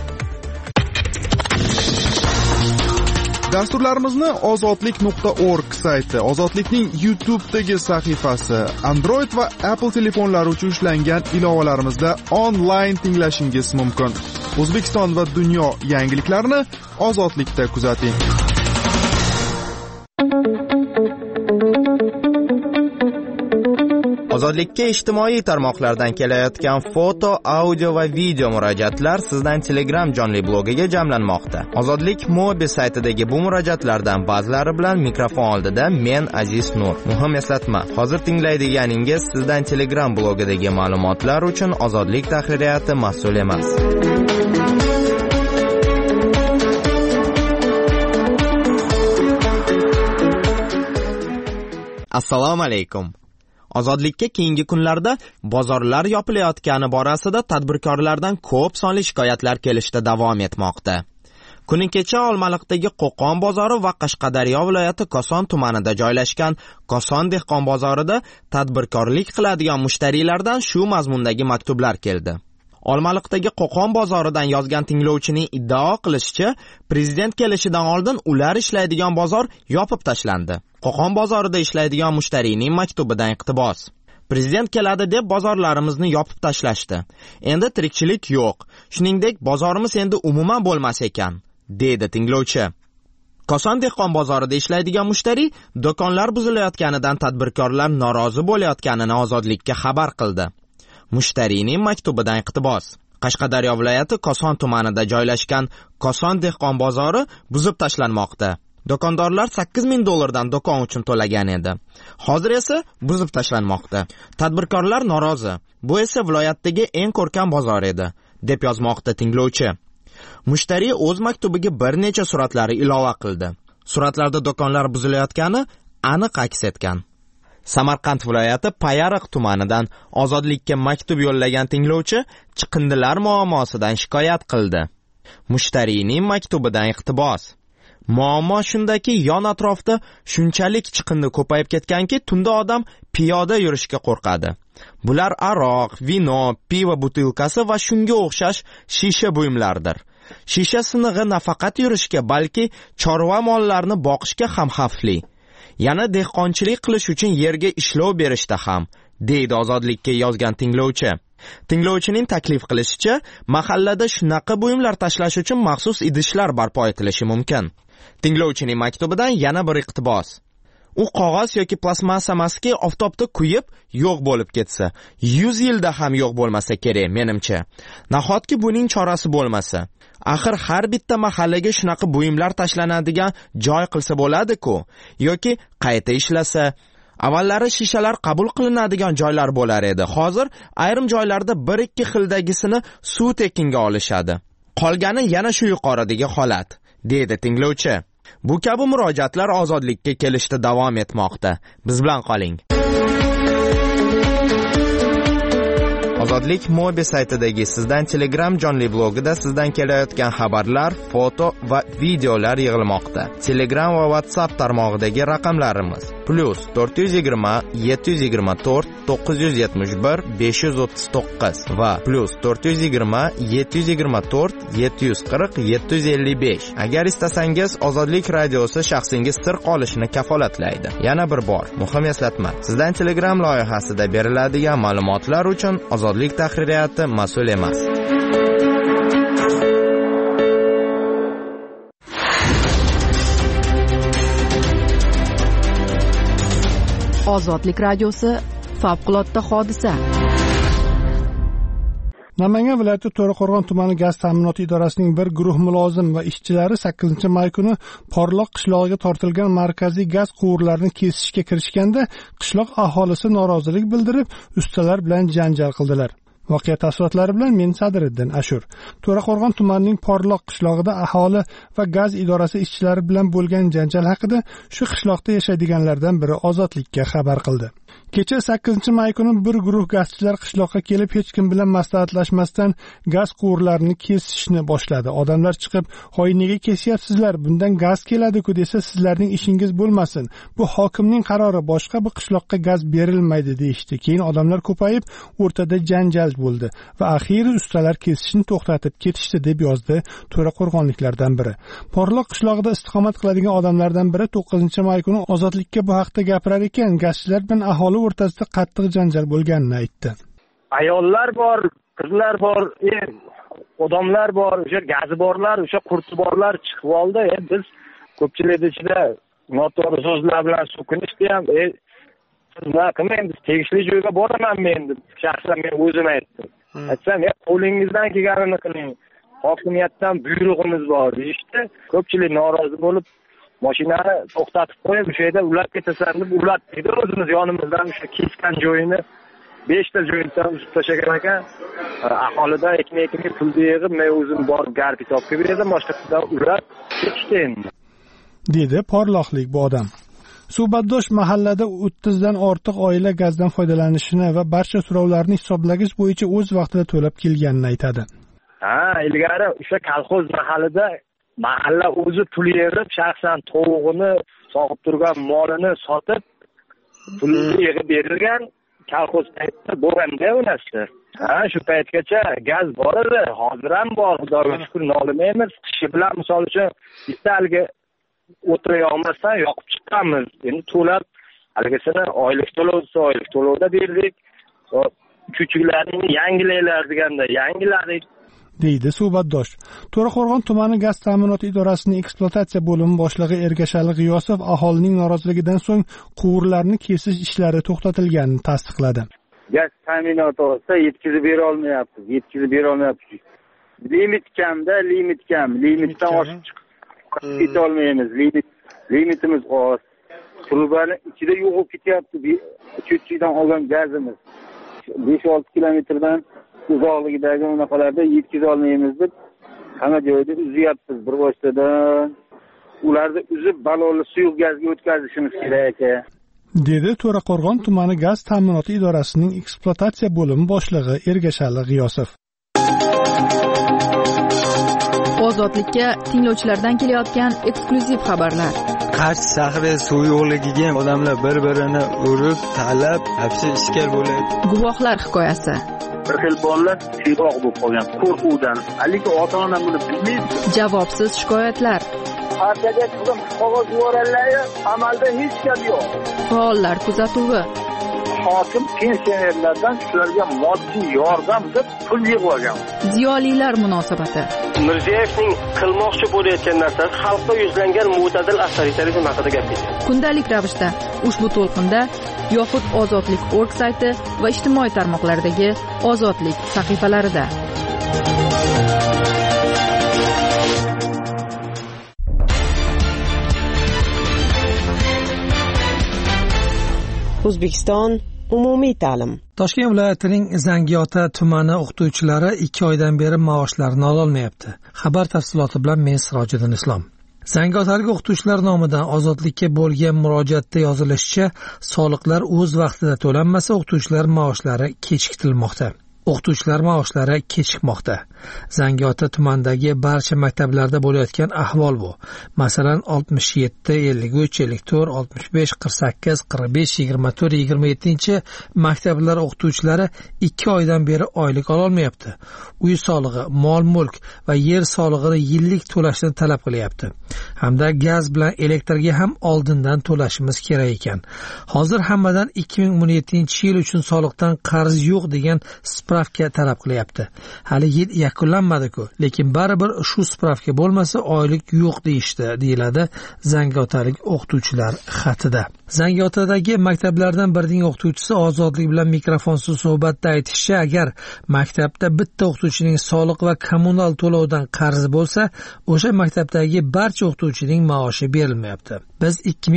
Dasturlarimizni ozodlik.org sayti, Ozodlikning YouTube'dagi sahifasi, Android va Apple telefonlari uchun ishlangan ilovalarimizda onlayn tinglashingiz mumkin. O'zbekiston va dunyo yangiliklarini Ozodlikda kuzating. Ozodlikka ijtimoiy tarmoqlardan kelayotgan foto, audio va video murojaatlar sizdan Telegram jonli blogiga jamlanmoqda. Ozodlik mobil saytidagi bu murojaatlardan ba'zilari bilan mikrofon oldida men Aziz Nur. Muhim eslatma, hozir tinglaydiganingiz sizdan Telegram blogidagi ma'lumotlar uchun Ozodlik tahririyati mas'ul emas. Assalomu alaykum. Ozodlikka keyingi kunlarda bozorlar yopilayotgani borasida tadbirkorlardan ko'p sonli shikoyatlar kelishda davom etmoqda. Kuni kecha Olmaliqdagi Qo'qon bozori va Qashqadaryo viloyati Koson tumanida joylashgan Koson dehqon bozorida tadbirkorlik qiladigan mushtariylardan shu mazmundagi maktublar keldi. Olmaliqdagi Qo'qon bozoridan yozgan tinglovchining iddao qilishicha, prezident kelishidan oldin ular ishlaydigan bozor yopib tashlandi. Qo'qon bozorida ishlaydigan mushtariyning maktubidan iqtibos. Prezident keladi deb bozorlarimizni yopib tashlashdi. Endi tirikchilik yo'q. Shuningdek, bozorimiz endi umuman bo'lmas ekan, dedi tinglovchi. Koson dehqon bozorida ishlaydigan mushtariy do'konlar buzilayotganidan tadbirkorlar norozi bo'layotganini Ozodlikka xabar qildi. Mushtariyning maktubidan iqtibos. Qashqadaryo viloyati Koson tumanida joylashgan Koson dehqon bozori buzib tashlanmoqda. Do'kondorlar $8,000 do'kon uchun to'lagan edi. Hozir esa buzib tashlanmoqda. Tadbirkorlar norozi. Bu esa viloyatdagi eng ko'rkam bozor edi, deb yozmoqda tinglovchi. Mushtariy o'z maktubiga bir necha suratlari ilova qildi. Suratlarda do'konlar buzilayotgani aniq aks etgan. Samarqand viloyati Payariq tumanidan Ozodlikka maktub yo'llagan tinglovchi chiqindilar muammosidan shikoyat qildi. Mushtariyning maktubidan iqtibos. Muammo shundaki, yon atrofda shunchalik chiqindi ko'payib ketganki, tunda odam piyoda yurishga qo'rqadi. Bular aroq, vino, pivo butilkasi va shunga o'xshash shisha buyumlardir. Shisha sinig'i nafaqat yurishga, balki chorva mollarini boqishga ham xavfli. Yana dehqonchilik qilish uchun yerga ishlov berishda ham, deydi Ozodlikka yozgan tinglovchi. Tinglovchining taklif qilishicha, mahallada shunaqa buyumlar tashlash uchun maxsus idishlar barpo etilishi mumkin. Tinglovchining maktubidan yana bir iqtibos. U qog'oz yoki plastmassa emaski, oftobda kuyib yo'q bo'lib ketsa, 100 yilda ham yo'q bo'lmasa kerak, menimcha. Nahotki buning chorasi bo'lmasa? Axir har bitta mahallaga shunaqa buyumlar tashlanadigan joy qilsa bo'ladi-ku, yoki qayta ishlasa. Avvallari shishalar qabul qilinadigan joylar bo'lar edi. Hozir ayrim joylarda 1-2 xildagisini suv tekinga olishadi. Qolgani yana shu yuqoridagi holat, deydi tinglovchi. Bu kabi murojaatlar Ozodlikka kelishda davom etmoqda. Biz bilan qoling. Ozodlik mobil saytidagi sizdan Telegram jonli blogida sizdan kelayotgan xabarlar, foto va videolar yig'ilmoqda. Telegram va WhatsApp tarmog'idagi raqamlarimiz +420 724 971 539 va +420 724 740 755. Agar istasangiz, Ozodlik radiosi shaxsingiz sir qolishini kafolatlaydi. Yana bir bor muhim eslatma: sizdan Telegram loyihasida beriladigan ma'lumotlar uchun Ozodlik tahririyati mas'ul emas. Ozodlik radiosi favqulodda hodisa. Namangan viloyati To'raqo'rg'on tumani gaz ta'minoti idorasining bir guruh mulozim va ishchilari 8-may kuni Porloq qishlog'iga tortilgan markaziy gaz quvurlarini kesishga kirishganda qishloq aholisi norozilik bildirib, ustalar bilan janjal qildilar. Voqea tafsilotlari bilan men Sadiriddin Ashur. To'raqo'rg'on tumanining Porloq qishlog'ida aholi va gaz idorasi ishchilari bilan bo'lgan janjal haqida shu qishloqda yashaydiganlardan biri Ozodlikka xabar qildi. Kecha 8-may kuni bir guruh gazchilar qishloqqa kelib hech kim bilan maslahatlashmasdan gaz quvurlarini kesishni boshladi. Odamlar chiqib, "Hoy, nega kesyapsizlar? Bundan gaz keladi-ku" desa, "Sizlarning ishingiz bo'lmasin. Bu hokimning qarori, boshqa bir qishloqqa gaz berilmaydi" deyishdi. Keyin odamlar ko'payib, o'rtada janjal bo'ldi va axiyri ustalar kesishni to'xtatib ketishdi, deb yozdi To'raqo'rg'onliklardan biri. Porloq qishlog'ida istiqomat qiladigan odamlardan biri 9-may kuni Ozodlikka bu haqda gapirar ekan, gazchilar bilan aholi o'rtasida qattiq janjal bo'lganini aytdi. Ayollar bor, qizlar bor, odamlar bor, o'sha gazi borlar, o'sha qurti borlar chiqib oldi. Biz ko'pchilik ichida noto'g'ri so'zlar bilan so'kinishdi ham, siz nima qilmaysiz, tegishli joyga boraman men deb shaxsan men o'zim aytdim. Aytsam, qo'lingizdan kelganini qiling. Hokimiyatdan buyrug'imiz bor deyishdi. Ko'pchilik norozi bo'lib mashinani to'xtatib qo'yib, o'sha yerda ulab ketasan deb ulatdi. O'zimiz yonimizdan o'sha kesgan joyini 5 ta joydan uzib tashlagan ekan. Aholidan ekma-ekma pulni yig'ib, men o'zim borib garbi topib berdim, boshqasidan ulab ketishdi endi, dedi Porloqlik bu odam. Suhbatdosh mahallada 30 dan ortiq oila gazdan foydalanishini va barcha so'rovlarni hisoblagich bo'yicha o'z vaqtida to'lab kelganini aytadi. Ilgari o'sha kolxoz mahalla o'zi pul yig'ib, shaxsan tovug'ini, sog'ib turgan molini sotib, pulni yig'ib berilgan kolxoz paytda bo'lganda u narsa. Shu paytgacha gaz bor edi, hozir ham bor, xudoga shukr, nolimaymiz. Qishi bilan misol uchun bittaliga o'tira olmasdan yoqib chiqqanmiz. Endi to'lab, haligisini oylik to'lovda berdik. Chuchuklarni yangilaylar deganda yangiladik, deydi suhbatdosh. To'raqo'rg'on tumani gaz ta'minoti idorasining ekspluatatsiya bo'limi boshlig'i Ergashali G'iyosov aholining noroziligidan so'ng quvurlarni kesish ishlari to'xtatilganini tasdiqladi. Gaz ta'minoti olsa yetkazib bera olmayapmiz. Limit kam. Limitdan oshib chiqib keta olmaymiz. Limitimiz oz. Trubani ichida yo'qib ketyapti. Cho'chchidan olgan gazimiz 5-6 kilometrdan uzoqligidagi unaqalarda yetkiza olmaymiz deb hamma joyda uzyapmiz bir boshidan. Ularni uzib balonli suyuq gazga o'tkazishimiz kerak ekan, dedi To'raqo'rg'on tumani gaz ta'minoti idorasining ekspluatatsiya bo'limi boshlig'i Ergashali G'iyosov. Ozodlikka tinglovchilardan kelayotgan eksklyuziv xabarlar. Qarshi shahri suv yo'qligiga odamlar bir-birini urib, talab, hapsi ishkal bo'ladi. Guvohlar hikoyasi. Bir xil bolalar siyroq bo'lib qolgan qo'rquvdan. Lekin ota-ona buni bilmaydi. Javobsiz shikoyatlar. Partiyaga qilib qog'oz yuborganlar, amalda hech gap yo'q. Faollar kuzatuvi. Hokim pensionerlardan shularga moddiy yordam deb pul yig'ib olgan. Ziyolilar munosabati. Mirziyoyevning qilmoqchi bo'layotgan narsasi xalqqa yuzlangan mo'tadil avtoritarizm haqida gapirdi. Kundalik ravishda ushbu to'lqinda yoxud ozodlik.org sayti va ijtimoiy tarmoqlardagi Ozodlik sahifalarida. O'zbekiston umumiy ta'lim. Toshkent viloyatining Zangiota tumani o'qituvchilari 2 oydan beri maoshlarini ololmayapti. Xabar tafsiloti bilan men Sirojiddin Islom. Zangiotalik o'qituvchilar nomidan Ozodlikka bo'lgan murojaatda yozilishicha, soliqlar o'z vaqtida to'lanmasa, o'qituvchilar maoshlari kechiktirilmoqda. O'qituvchilar maoshlari kechikmoqda. Zangiota tumanidagi barcha maktablarda bo'layotgan ahvol bu. Masalan, 67, 53, 54, 65, 48, 45, 24, 27 maktablar o'qituvchilari 2 oydan beri oylik ola olmayapti. Uy solig'i, mol-mulk va yer solig'ini yillik to'lashni talab qilyapti. Hamda gaz bilan elektrga ham oldindan to'lashimiz kerak ekan. Hozir hammadan 2017-yil uchun soliqdan qarz yo'q degan spravka talab qilyapti. Hali yil yakunlanmadi-ku, lekin baribir shu spravka bo'lmasa oylik yo'q deyishdi, deyiladi Zangiotalik o'qituvchilar xatida. Zangiotadagi maktablardan birining o'qituvchisi Ozodlik bilan mikrofonsiz suhbatda aytishicha, agar maktabda bitta o'qituvchining soliq va kommunal to'lovdan qarzi bo'lsa, o'sha maktabdagi barcha o'qituvchining maoshi berilmayapti. Biz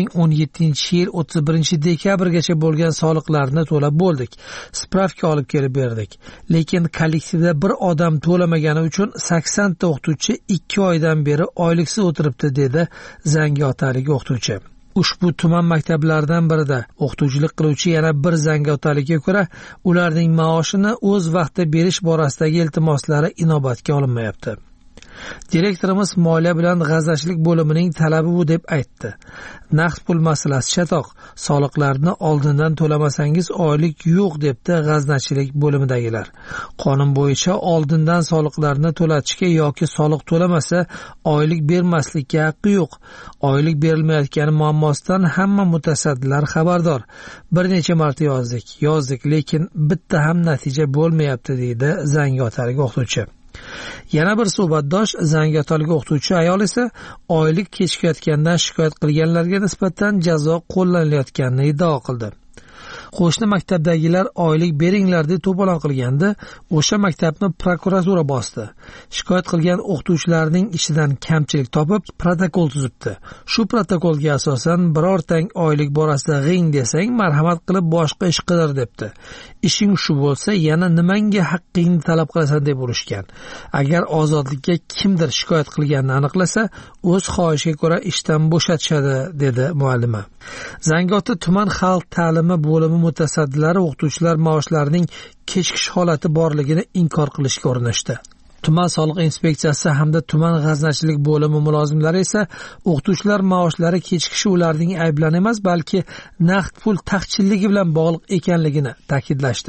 2017-yil 31-dekabrgacha bo'lgan soliqlarni to'lab bo'ldik. Spravka olib kelib berdik. Lekin kollektivda bir odam to'lamagani uchun 80 ta o'qituvchi 2 oydan beri oyliksiz o'tiribdi, dedi Zangiotalik o'qituvchi. Ushbu tuman maktablaridan birida o'qituvchilik qiluvchi yana bir Zangiotalikka ko'ra, ularning maoshini o'z vaqtida berish borasidagi iltimoslari inobatga olinmayapti. Direktorimiz moliya bilan g'aznachilik bo'limining talabi bu deb aytdi. Naqd pul masalasi chatoq, soliqlarni oldindan to'lamasangiz oylik yo'q debdi g'aznachilik bo'limidagilar. Qonun bo'yicha oldindan soliqlarni to'latishga yoki soliq to'lamasa oylik bermaslikka haqqi yo'q. Oylik berilmayotgani muammosidan hamma mutasaddilar xabardor. Bir necha marta yozdik, lekin bitta ham natija bo'lmayapti, deydi Zangiotalik o'qituvchi. Yana bir suhbatdosh Zangiotalik o'qituvchi ayol esa oylik kechikayotgandan shikoyat qilganlarga nisbatan jazo qo'llanilayotganini iddao qildi. Qo'shni maktabdagilar oylik beringlar deb to'polon qilganda, o'sha maktabni prokuratura bosdi. Shikoyat qilgan o'qituvchilarning ishidan kamchilik topib, protokol tuzibdi. Shu protokolga asosan birortang oylik borasida g'ing desang, marhamat qilib boshqa ish qidir debdi. Ishing shu bo'lsa, yana nimanga haqqingni talab qilasan deb urishgan. Agar ozodlikka kimdir shikoyat qilganini aniqlasa, o'z xohishiga ko'ra ishdan bo'shatishadi, dedi muallima. Zangiota tuman xalq ta'limi bo'limi mutasaddilari o'qituvchilar maoshlarining kechikish holati borligini inkor qilishga urinishdi. Tuman soliq inspeksiyasi hamda tuman g'aznachilik bo'limi mulozimlari esa o'qituvchilar maoshlari kechikishi ularning ayblari emas, balki naqd pul taqchilligi bilan bog'liq ekanligini ta'kidlashdi.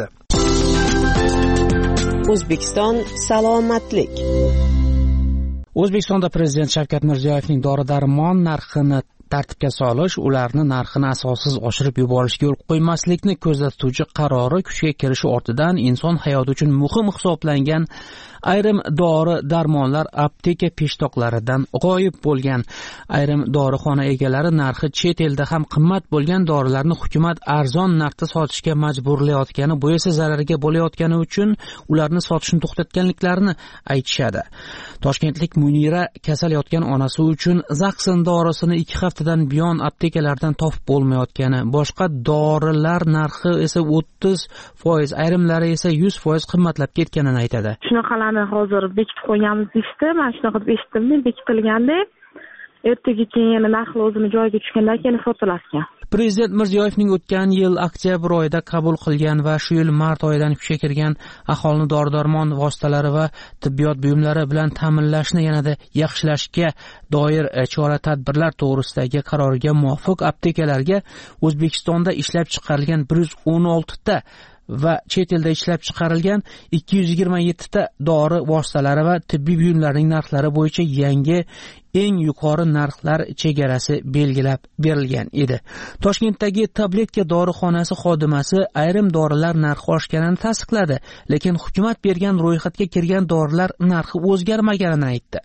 O'zbekiston salomatlik. O'zbekistonda prezident Shavkat Mirziyoyevning dori-darmon narxini tartibga solish, ularni narxini asossiz oshirib yuborishga yo'l qo'ymaslikni ko'zda tutuvchi qarori kuchga kirishi ortidan inson hayoti uchun muhim hisoblangan ayrim dori-darmonlar apteka peshtoqlaridan g'oyib bo'lgan. Ayrim dorixona egalari narxi chet elda ham qimmat bo'lgan dorilarni hukumat arzon narxda sotishga majburlayotgani, bu esa zararga bo'layotgani uchun ularni sotishni to'xtatganliklarini aytishadi. Toshkentlik Munira kasal yotgan onasi uchun Zaksin dorisini 2 haftadan buyon aptekalardan topib bo'lmayotgani, boshqa dorilar narxi esa 30%, ayrimlari esa 100% qimmatlab ketganini aytadi. Shunaqalarni hozir bekitib qo'yganmiz deyishdi. Men shunaqa deb eshitdim, bekitilganda ertaga keyin yana narxi o'zini joyiga tushgandan keyin sotilarkan. Prezident Mirziyoyevning o'tgan yil oktyabr oyida qabul qilgan va shu yil mart oyidan kuchga kirgan aholini dori-darmon vositalari va tibbiyot buyumlari bilan ta'minlashni yanada yaxshilashga doir chora-tadbirlar to'g'risidagi qaroriga muvofiq aptekalarga O'zbekistonda ishlab chiqarilgan 116 ta va chet elda ishlab chiqarilgan 227 ta dori vositalari va tibbiy buyumlarning narxlari bo'yicha yangi eng yuqori narxlar chegarasi belgilab berilgan edi. Toshkentdagi tabletka dorixonasi xodimasi ayrim dorilar narxi oshganini tasdiqladi, lekin hukumat bergan ro'yxatga kirgan dorilar narxi o'zgarmaganini aytdi.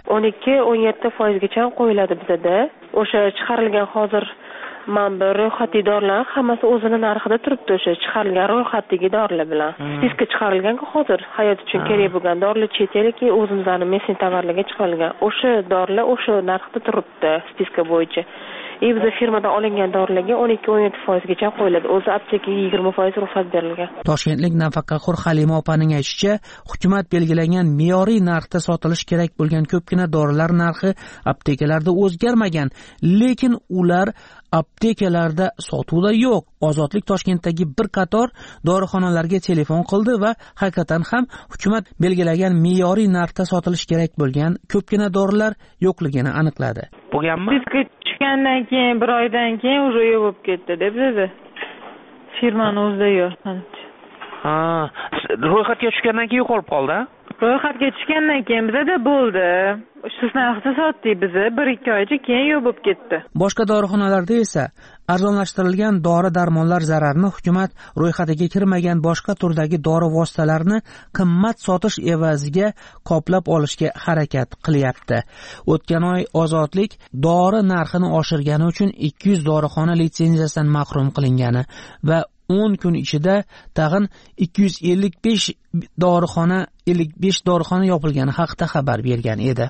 12-17% gacha qo'yiladi bizda. O'sha chiqarilgan hozir mana ro'yxatli dorilar hammasi o'zini narxida turibdi, o'sha chiqarilgan ro'yxatdagi dorilar bilan. Spiska chiqarilgan-ku hozir hayot uchun kerak bo'lgan dorilar chet elga o'zimizning messenj tovarlarga chiqarilgan. O'sha dorilar o'sha narxda turibdi spiska bo'yicha. Biz firmadan olingan dorilarga 12-17% gacha qo'yiladi. O'zi aptekaga 20% ruxsat berilgan. Toshkentlik nafaqaxo'r Halima opaning aytishicha, hukumat belgilagan me'yoriy narxda sotilish kerak bo'lgan ko'pgina dorilar narxi aptekalarda o'zgarmagan, lekin ular aptekalarda sotuvda yo'q. Ozodlik Toshkentdagi bir qator dorixonalarga telefon qildi va haqiqatan ham hukumat belgilagan me'yoriy narxda sotilishi kerak bo'lgan ko'pgina dorilar yo'qligini aniqladi. Bo'lganmi? Bizga tushgandan keyin bir oydan keyin уже yo'q bo'lib ketdi-da bizda. Firmani o'zida yo'q. Ha, ro'yxatga tushgandan keyin yo'qolib qoldi. Ro'yxatga tushgandan keyin bizda bo'ldi. Shu narxda sotdik biz, 1-2 oycha keyin yo'q bo'lib ketdi. Boshqa dorixonalarda esa arzonlashtirilgan dori-darmonlar zararini hukumat ro'yxatiga kirmagan boshqa turdagi dori vositalarini qimmat sotish evaziga qoplab olishga harakat qilyapti. O'tgan oy Ozodlik dori narxini oshirgani uchun 200 dorixona litsenziyasidan mahrum qilingani va 10 kun ichida tag'in 255 dorixona yopilgani haqida xabar bergan edi.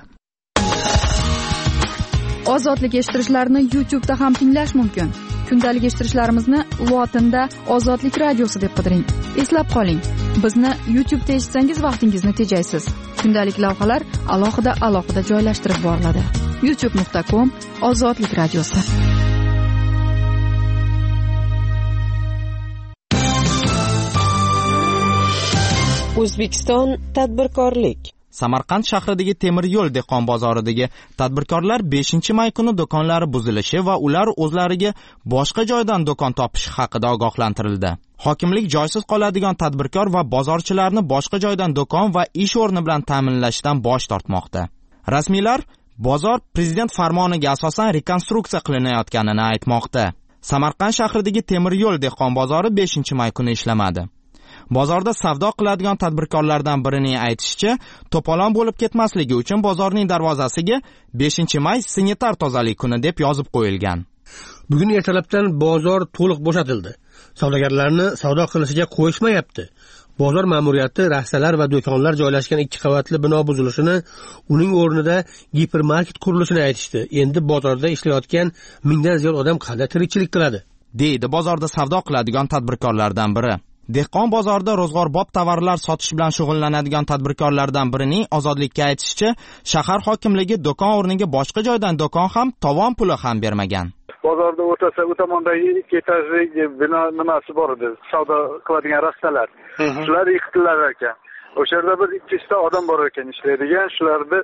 Ozodlik eshittirishlarni YouTube'da ham tinglash mumkin. Kundalik eshittirishlarimizni lotinda Ozodlik radiosi deb qidiring. Eslab qoling, bizni YouTube'da eshitsangiz vaqtingizni tejaysiz. Kundalik lavhalar alohida joylashtirib boriladi. youtube.com/Ozodlik radiosi. O'zbekiston tadbirkorlik. Samarqand shahridagi temir yo'l dehqon bozoridagi tadbirkorlar 5-may kuni do'konlari buzilishi va ular o'zlariga boshqa joydan do'kon topishi haqida ogohlantirildi. Hokimlik joysiz qoladigan tadbirkor va bozorchilarni boshqa joydan do'kon va ish o'rni bilan ta'minlashdan bosh tortmoqda. Rasmiylar bozor prezident farmoniga asosan rekonstruksiya qilinayotganini aytmoqda. Samarqand shahridagi temir yo'l dehqon bozori 5-may kuni ishlamadi. Bozorda savdo qiladigan tadbirkorlardan birining aytishicha, to'polon bo'lib ketmasligi uchun bozorning darvozasiga 5-may sanitar tozalik kuni deb yozib qo'yilgan. Bugun ertalabdan bozor to'liq bo'shatildi. Savdogarlarni savdo qilishiga qo'yishmayapti. Bozor ma'muriyati rastalar va do'konlar joylashgan 2 qavatli bino buzilishini, uning o'rnida gipermarket qurilishini aytishdi. Endi bozorda ishlayotgan 1000 dan ziyod odam qanday tirikchilik qiladi? deydi bozorda savdo qiladigan tadbirkorlardan biri. Dehqon bozorida ro'zg'orbop tovarlar sotish bilan shug'ullanadigan tadbirkorlardan birining Ozodlikka aytishicha, shahar hokimligi do'kon o'rniga boshqa joydan do'kon ham, tovon puli ham bermagan. Bozorda u tomondagi 2 etajli bino nimasi bor edi, savdo qiladigan rastalar. Shular yiqitilar ekan. O'sha yerda bir 200 ta odam bor ekan ishlaydigan, shularni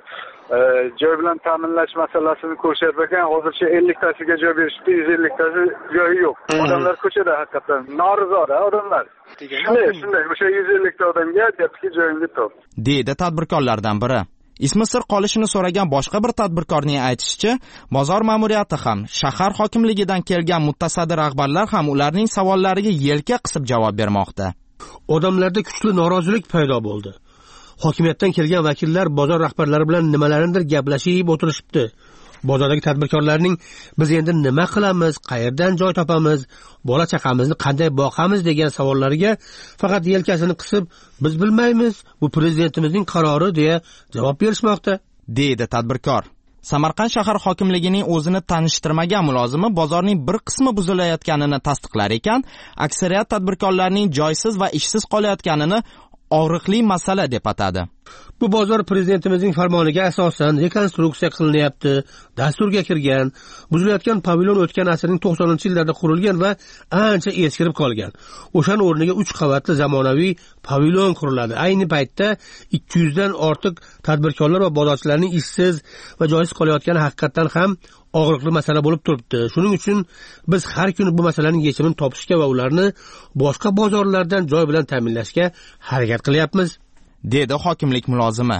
joy bilan ta'minlash masalasini ko'rishar ekan. Hozircha 50 tasiga joy berishdi, 150 tasi joyi yo'q. Odamlar ko'chada haqiqatan norizoda odamlar. Shunday, o'sha 150 ta odamga deyapti, joyingni top, deydi tadbirkorlardan biri. Ismi sir qolishini so'ragan boshqa bir tadbirkorning aytishicha, bozor ma'muriyati ham, shahar hokimligidan kelgan mutasaddi rahbarlar ham ularning savollariga yelka qisib javob bermoqda. Odamlarda kuchli norozilik paydo bo'ldi. Hokimiyatdan kelgan vakillar bozor rahbarlari bilan nimalarnidir gaplashib o'tirishibdi. Bozordagi tadbirkorlarning biz endi nima qilamiz, qayerdan joy topamiz, bola chaqamizni qanday boqamiz degan savollariga faqat yelkasini qisib, biz bilmaymiz, bu prezidentimizning qarori deya javob berishmoqda, deydi tadbirkor. Samarqand shahar hokimligining o'zini tanishtirmagan mulozimi bozorning bir qismi buzilayotganini tasdiqlar ekan, aksariyat tadbirkorlarning joysiz va ishsiz qolayotganini og'riqli masala deb atadi. Bu bozor prezidentimizning farmoniga asosan rekonstruksiya qilinyapti, dasturga kirgan. Buzilayotgan pavilon o'tgan asrning 90-yillarda qurilgan va ancha eskirib qolgan. O'shan o'rniga 3 qavatli zamonaviy pavilon quriladi. Ayni paytda 200 dan ortiq tadbirkorlar va bozorchilarning ishsiz va joysiz qolayotgani haqiqatan ham og'riqli masala bo'lib turibdi. Shuning uchun biz har kuni bu masalaning yechimini topishga va ularni boshqa bozorlardan joy bilan ta'minlashga harakat qilyapmiz, dedi hokimlik mulozimi.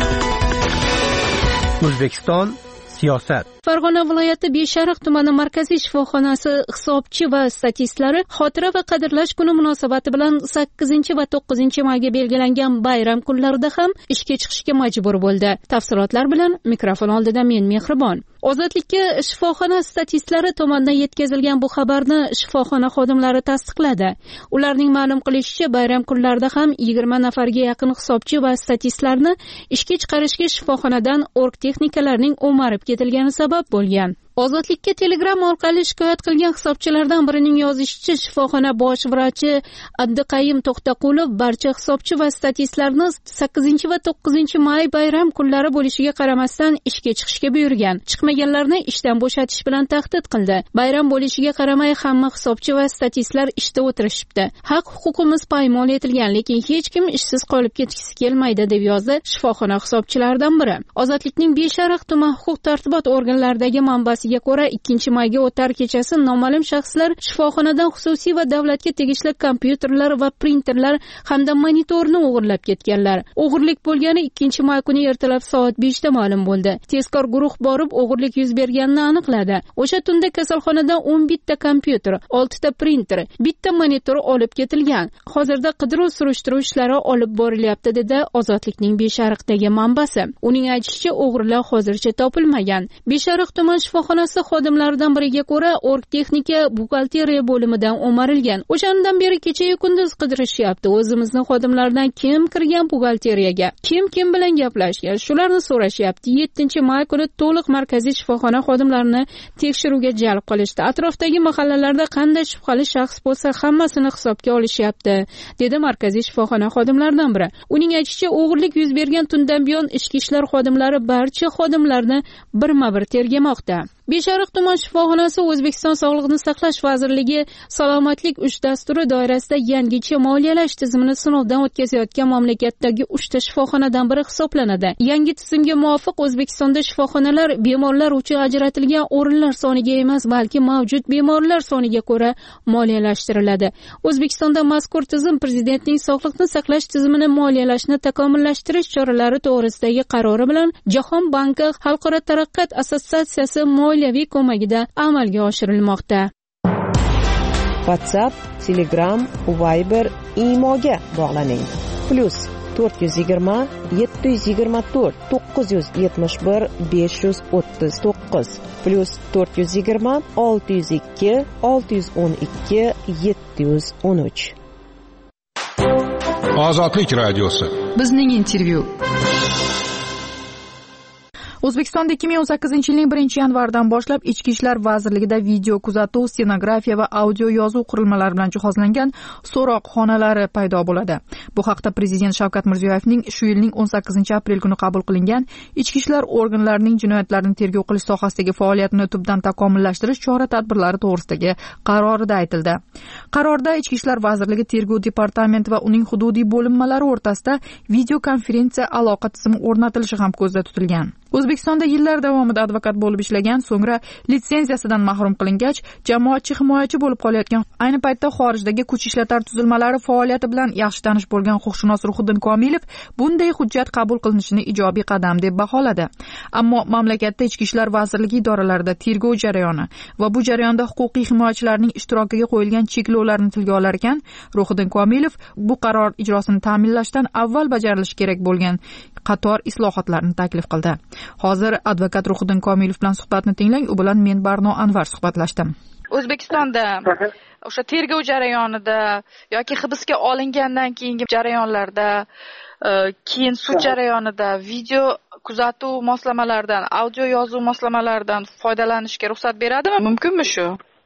O'zbekiston siyosat. Farg'ona viloyati Beshariq tumani markaziy shifoxonasi hisobchi va statistlari xotira va qadrlash kuni munosabati bilan 8 va 9 mayga belgilangan bayram kunlarida ham ishga chiqishga majbur bo'ldi. Tafsilotlar bilan mikrofon oldida men Mehribon. Ozodlikka shifoxona statistlari tomonidan yetkazilgan bu xabarni shifoxona xodimlari tasdiqladi. Ularning ma'lum qilishicha, bayram kunlarida ham 20 nafarga yaqin hisobchi va statistlarni ishga chiqarishga shifoxonadan org texnikalarining o'marib ketilgani sabab bo'lgan. Ozodlikka Telegram orqali shikoyat qilgan hisobchilardan birining yozishicha, shifoxona bosh vrachi Abduqayim To'xtaqulov barcha hisobchi va statistlarni 8 va 9 may bayram kunlari bo'lishiga qaramasdan ishga chiqishga buyurgan. Chiqmaganlarni ishdan bo'shatish bilan tahdid qildi. Bayram bo'lishiga qaramay hamma hisobchi va statistlar ishda o'tirishibdi. Haq-huquqimiz poymol etilgan, lekin hech kim ishsiz qolib ketgisi kelmaydi, deb yozdi shifoxona hisobchilaridan biri. Ozodlikning Beshariq tuman huquq-tartibot organlaridagi manbasiga ko'ra 2 mayga o'tar kechasi noma'lum shaxslar shifoxonadan xususiy va davlatga tegishli kompyuterlar va printerlar hamda monitorni o'g'irlab ketganlar. O'g'irlik bo'lgani 2 may kuni ertalab soat 5 da ma'lum bo'ldi. Tezkor guruh borib o'g'irlik yuz berganini aniqladi. O'sha tunda kasalxonadan 11 ta kompyuter, 6 ta printer, bitta monitor olib ketilgan. Hozirda qidiruv surishtiruv ishlari olib borilyapti, dedi Ozodlikning Beshariqdagi manbasi. Uning aytishicha, o'g'rilar hozircha topilmagan. Beshariq tuman shifoxonasi xodimlaridan biriga ko'ra, orgtexnika buxgalteriya bo'limidan o'marilgan. O'shandan beri kecha-yu kunduz qidirishyapti. O'zimizning xodimlardan kim kirgan buxgalteriyaga, kim bilan gaplashgan, shularni so'rashyapti. 7 may kuni to'liq markaziy shifoxona xodimlarini tekshiruvga jalb qilishdi. Atrofdagi mahallalarda qanday shubhali shaxs bo'lsa, hammasini hisobga olishyapti, dedi markaziy shifoxona xodimlaridan biri. Uning aytishicha, o'g'irlik yuz bergan tundan buyon ichki ishlar xodimlari barcha xodimlarni birma-bir tergamoqda. Beshariq tuman shifoxonasi O'zbekiston Sog'liqni saqlash vazirligi Salomatlik 3 dasturi doirasida yangicha moliyalash tizimini sinovdan o'tkazayotgan mamlakatdagi 3 ta shifoxonadan biri hisoblanadi. Yangi tizimga muvofiq O'zbekistonda shifoxonalar bemorlar uchun ajratilgan o'rinlar soniga emas, balki mavjud bemorlar soniga ko'ra moliyalashtiriladi. O'zbekistonda mazkur tizim Prezidentning sog'liqni saqlash tizimini moliyalashni takomillashtirish choralari to'g'risidagi qarori bilan Jahon banki Xalqaro taraqqiyot assotsiatsiyasi moliyaviy ko'magida amalga oshirilmoqda. WhatsApp, Telegram, Viber, Imoga bog'laning. +420 724 971 539 +420 602 612 713. Ozodlik radiosi. Bizning intervyu. O'zbekistonda 2018-yilning 1-yanvardan boshlab Ichki ishlar vazirligida video kuzatuv, stenografiya va audio yozuv qurilmalari bilan jihozlangan so'roq xonalari paydo bo'ladi. Bu haqda Prezident Shavkat Mirziyoyevning shu yilning 18-aprel kuni qabul qilingan Ichki ishlar organlarining jinoyatlarni tergov qilish sohasidagi faoliyatini tubdan takomillashtirish chora-tadbirlari to'g'risidagi qarorida aytildi. Qarorda Ichki ishlar vazirligi tergov departamenti va uning hududiy bo'linmalari o'rtasida video konferensiya aloqa tizimi o'rnatilishi ham ko'zda tutilgan. O'zbekistonda yillar davomida advokat bo'lib ishlagan, so'ngra litsenziyasidan mahrum qilingach, jamoatchi himoyachi bo'lib qolayotgan, ayni paytda xorijdagi kuch ishlatar tuzilmalari faoliyati bilan yaxshi tanish bo'lgan huquqshunos Ruhiddin Komilov bunday hujjat qabul qilinishini ijobiy qadam deb baholadi. Ammo mamlakatda Ichki ishlar vazirligi idoralarida tergov jarayoni va bu jarayonda huquqiy himoyachilarning ishtirokiga qo'yilgan cheklovlarni tilga olar ekan, Ruhiddin Komilov bu qaror ijrosini ta'minlashdan avval bajarilishi kerak bo'lgan qator islohotlarni taklif qildi. Hozir advokat Ruhiddin Komilov bilan suhbatni tinglang. U bilan men Barno Anvar suhbatlashdim. O'zbekistonda o'sha tergov jarayonida yoki hibsga olingandan keyingi jarayonlarda, keyin sud jarayonida video kuzatuv moslamalaridan, audio yozuv moslamalaridan foydalanishga ruxsat beradimi? Mumkinmi shu?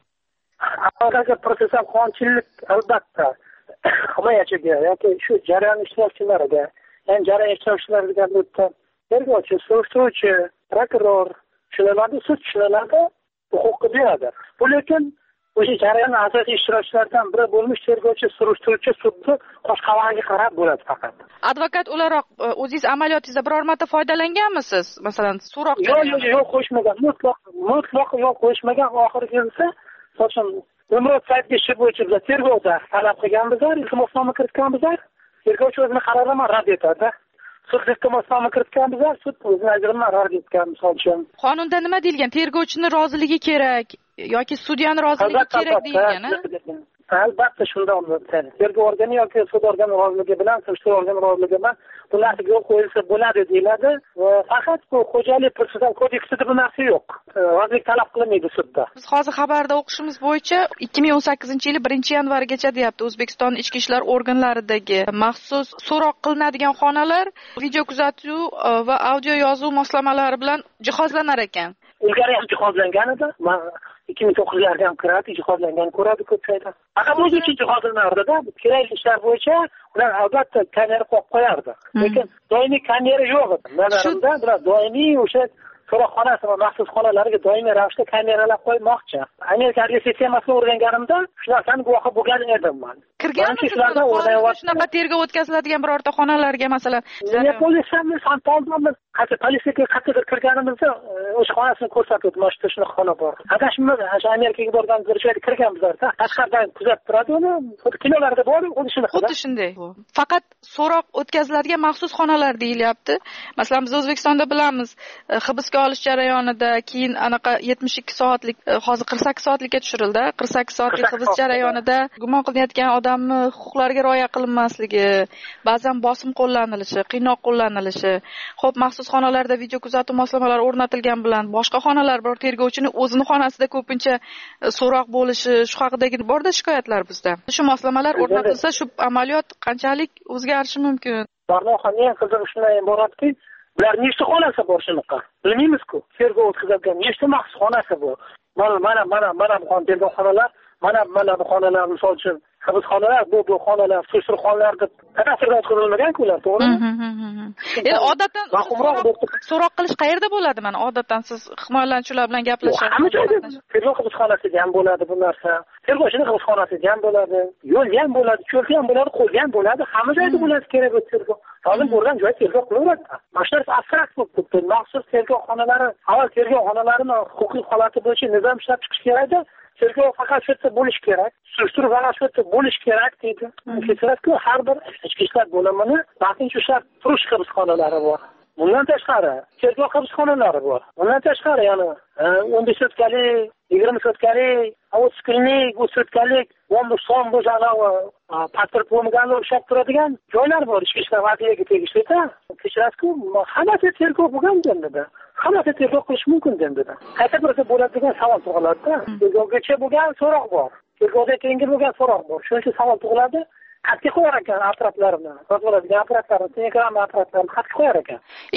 Avvalgi protsessual qonunchilik albatta himoyachiga yoki shu jarayon ishtirokchilariga, ya'ni jarayon ishtirokchilariga tergovchi, surishtiruvchi, prokuror, shularga sud shularga huquqni beradi. Bu lekin o'sha jarayonning asosiy ishtirokchilaridan biri bo'lmish tergovchi, surishtiruvchi sudni qo'shqavog'iga qarab bo'ladi faqat. Advokat o'laroq o'zingiz amaliyotingizda biror marta foydalanganmisiz? Masalan, so'roq yo'q qo'shmagan, mutlaq yo'q qo'shmagan. Oxirgi esa so'shin umrot saytga ish bo'yicha biz tergovda talab qilganmiz, iltimosnoma kiritganmiz. Tergovchi o'zini qarorini rad etadi. Sud iltimosnoma kiritganmiz, sud o'zini ajrini rad etgan, misol uchun. Qonunda nima deyilgan? Tergovchini roziligi kerak yoki sudyani roziligi kerak deyilgan, Albatta shunday bo'ladi. Tergov organi yoki sud organi roziligi bilan, surishtiruv organi roziligi bilan bu narsa yo'l qo'yilsa bo'ladi deyiladi. Faqat bu xo'jalik protsessual kodeksida bu narsa yo'q. Rozilik talab qilinmaydi sudda. Biz hozir xabarda o'qishimiz bo'yicha 2018-yil 1-yanvargacha deyapti, O'zbekiston ichki ishlar organlaridagi maxsus so'roq qilinadigan xonalar video kuzatuv va audio yozuv moslamalari bilan jihozlanar ekan. ilgari ham jihozlangan edi. Man 2009'larda ham kiradi, jihozlangan ko'radi ko'p joyda. Faqat o'zi uchun jihozlanardida, kerakli ishlar bo'yicha ular albatta kamera qo'yib qo'yardi. Lekin doimiy kamera yo'q edi. Nazarimda bular doimiy o'sha so'roqxonasi va maxsus xonalarga doimiy ravishda kameralar qo'ymoqchi. Amerikadagi sistemasini o'rganganimda shu narsani guvohi bo'lgan edim men. Kirganmisiz? Shunaqa tergov o'tkaziladigan birorta xonalarga masalan, Minneapolisdan San-Pauldan qancha politsiyaga qattiq kirganimizda o'sha xonasini ko'rsatdi, mana shu shunaqa xona bor. Adashimiz o'sha Amerikaga borganimizda o'sha yerga kirganmizda, tashqaridan kuzatib turadi uni, xuddi kinolarda bor, xuddi shunday. Faqat so'roq o'tkaziladigan maxsus xonalar deyilyapti. Masalan, biz O'zbekistonda bilamiz, hibsga olish jarayonida keyin anaqa 72 soatlik, hozir 48 soatlikka tushirildi. 48 soatlik hibs jarayonida gumon qilinayotgan odamni huquqlariga rioya qilinmasligi, ba'zan bosim qo'llanilishi, qiynoq qo'llanilishi. Xo'p, maxsus xonalarda video kuzatuv moslamalari o'rnatilgan bilan boshqa xonalar bor, tergovchini o'zini xonasida ko'pincha so'roq bo'lishi, shu haqidagi borda shikoyatlar bizda. Shu moslamalar o'rnatilsa, shu amaliyot qanchalik o'zgarishi mumkin? Barnoqning qizig'i shunday bo'ladiki, bular nechta xonasi bor shunaqa? Bilmaymiz-ku. Tergov o'tkazilgan nechta maxsus xonasi bor? Mana bu tergov xonalar, mana bu xonalar misol uchun hibsxonalar, bu xonalar, surxonalar deb qadasirda o'tkazilmagan-ku ular, to'g'rimi? Endi odatdan so'roq qilish qayerda bo'ladi? Mana odatdan siz himoyalanuvchilar bilan gaplashasiz. Tergov hibsxonasida ham bo'ladi bu narsa. Tergovchining hibsxonasida ham bo'ladi, yo'lda ham bo'ladi, cho'lda ham bo'ladi, qo'lda ham bo'ladi, hamma joyda bo'ladi kerak bo'lsa tergov. Hozir bo'lgan joy tergov qilaveradi. Mana shu narsa abstrakt bo'lib turibdi. Maxsus tergov xonalari, avval tergov xonalarini huquqiy holati bo'yicha nizom ishlab chiqish kerak edi. Tergov faqat shu yerda bo'lish kerak, surishtiruv faqat shu yerda bo'lish kerak deydi. Kechiradku, har bir ichki ishlar bo'limini vaqtincha ushlab turish hibsxonalari bor. Bundan tashqari tergov hibsxonalari bor. Bundan tashqari yana 15 sutkalik, 20 sutkalik, 30 kunlik, 30 sutkalik, 10 so'm bo'janovi pasport bo'lmaganlar ushlab turadigan joylar bor. Ichki ishlar vazirligiga tegishli-da. Kechiradku, hammasi tergov bo'lgan endi. Hammasi tergov qilish mumkin endi. Qayta birga bo'ladigan savol tug'iladi-da. Tergovgacha bo'lgan so'roq bor. Tergovdan keyingi bo'lgan so'roq bor. Shuning uchun savol tug'iladi. Xatga qo'yar ekan apparatlarini, sotib apparatlarni, telegram apparatlarini xatga qo'yar ekan.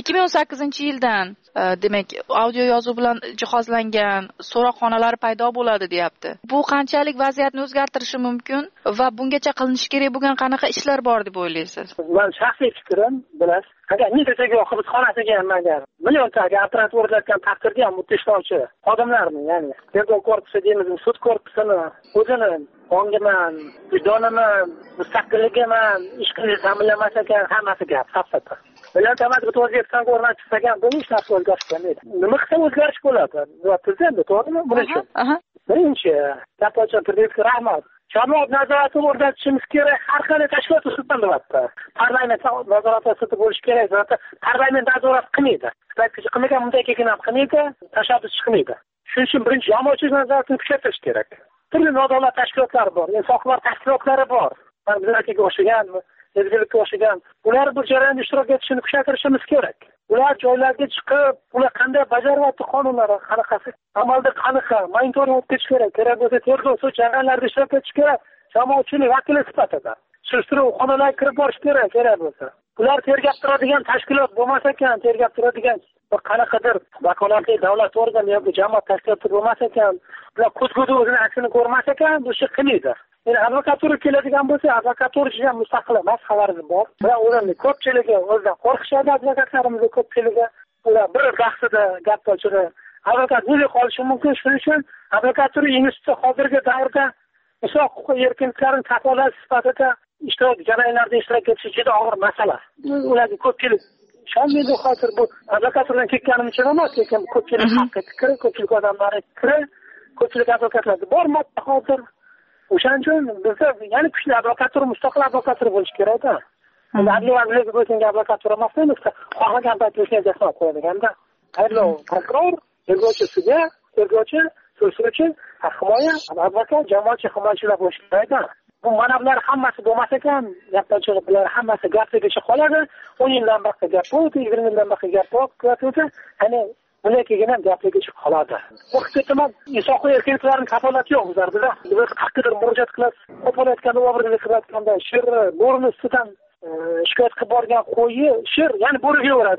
2018-yildan demak, audio yozuv bilan jihozlangan so'roq xonalari paydo bo'ladi, deyapti. Bu qanchalik vaziyatni o'zgartirishi mumkin va bungacha qilinishi kerak bo'lgan qanaqa ishlar bor deb o'ylaysiz? Men shaxsiy fikrim, bilasiz, agar nechtaga hibsxonasiga ham agar milliontaga apparat o'rnatgan taqdirda ham ishlovchi xodimlarni, ya'ni tergov korpusi deymizmi, sud korpusini o'zini ongiman, vijdoniman, mustaqilligiman, ish qilish ta'minlamas ekan, hammasi gap, safsata. Ular tamaddi O'zbekistonga o'rnatishgan bu ish narsa o'zgarishmaydi. Nima qilsa o'zgarish bo'ladi? Tizimda, to'g'rimi? Buning uchun. Birinchi, Kapocha prezidentga rahmat. Jamoat nazoratini o'rnatishimiz kerak. Har qanday tashkilot ustidan albatta. Parlament nazorati ustida bo'lishi kerak. Zaten parlament nazorat qilmaydi. Qaytkichi qilmagan bunday keyin ham qilmaydi, tashabbus chiqmaydi. Shuning uchun birinchi jamoatchilik nazoratini kuchaytirish kerak. Turli nodavlat tashkilotlari bor, insoflar tashkilotlari bor. Bizlarga o'xshagan, ezgilikka o'xshagan, ular bu jarayonda ishtirok etishini kuchaytirishimiz kerak. Ular joylarga chiqib, ular qanday bajaryapti qonunlarni, qanaqasi amalda qanaqa monitoring o'tkazish kerak. Kerak bo'lsa tergov sud jarayonlarida ishtirok etish kerak. Jamoatchilik vakili sifatida surishtiruv xonalariga kirib borish kerak, kerak bo'lsa. Ular tergab turadigan tashkilot bo'lmas ekan, tergab turadigan qanaqadir vakolatli davlat organi yoki jamoat tashkiloti bo'lmas ekan, ular ko'zguda o'zini aksini ko'rmas ekan, bu ish qilmaydi. Endi advokatura keladigan bo'lsa, advokatura ham mustaqil emas, xabaringiz bor. Ular o'zini ko'pchiligi o'zidan qo'rqishadi, advokatlarimiz ko'pchiligi. Ular bir bahsida gap ochadi. Advokat nega qolishi mumkin? Shuning uchun advokatura instituti hozirgi davrda inson huquqi erkinliklarini kafolash sifatida ishtirok jarayonlarida ishtirok etishi juda og'ir masala. Ularga ko'pchilik ishonmaydi, hozir bu advokaturadan ketganim uchun emas, lekin ko'pchilik xalqqa fikri, ko'pchilik odamlarga fikri, ko'pchilik advokatlarda bormoqda hozir. O'shaning uchun bizda yana kuchli advokatura, mustaqil advokatura bo'lishi kerak-da. Adliya vazirligi bo'yicha advokatura emas, xohlagan paytda o'shani jasad qo'yadiganda. Ayblov prokuror, tergovchi sudya, tergovchi, surishtiruvchi, himoya, advokat, jamoatchilik himoyachilar bo'lishi kerak-da. Bu mana bular hammasi bo'lmas ekan, gaplarchilar bular hammasi gapligicha qoladi. 10 yildan baqqa gap bo'ldi, 20 yildan baqqa gap bo'ldi. Ya'ni bunday keyin ham gapligicha qoladi. O'qituvchiman, inson huquq erkinliklarini kafolati yo'q bizlarda. Biz haqqidir murojaat qilamiz. Qo'polayotganda, o'g'irlik qilayotganda, shir bo'rini ustidan shikoyat qilib borgan qo'yi, shir, ya'ni bo'riga yo'radi-da.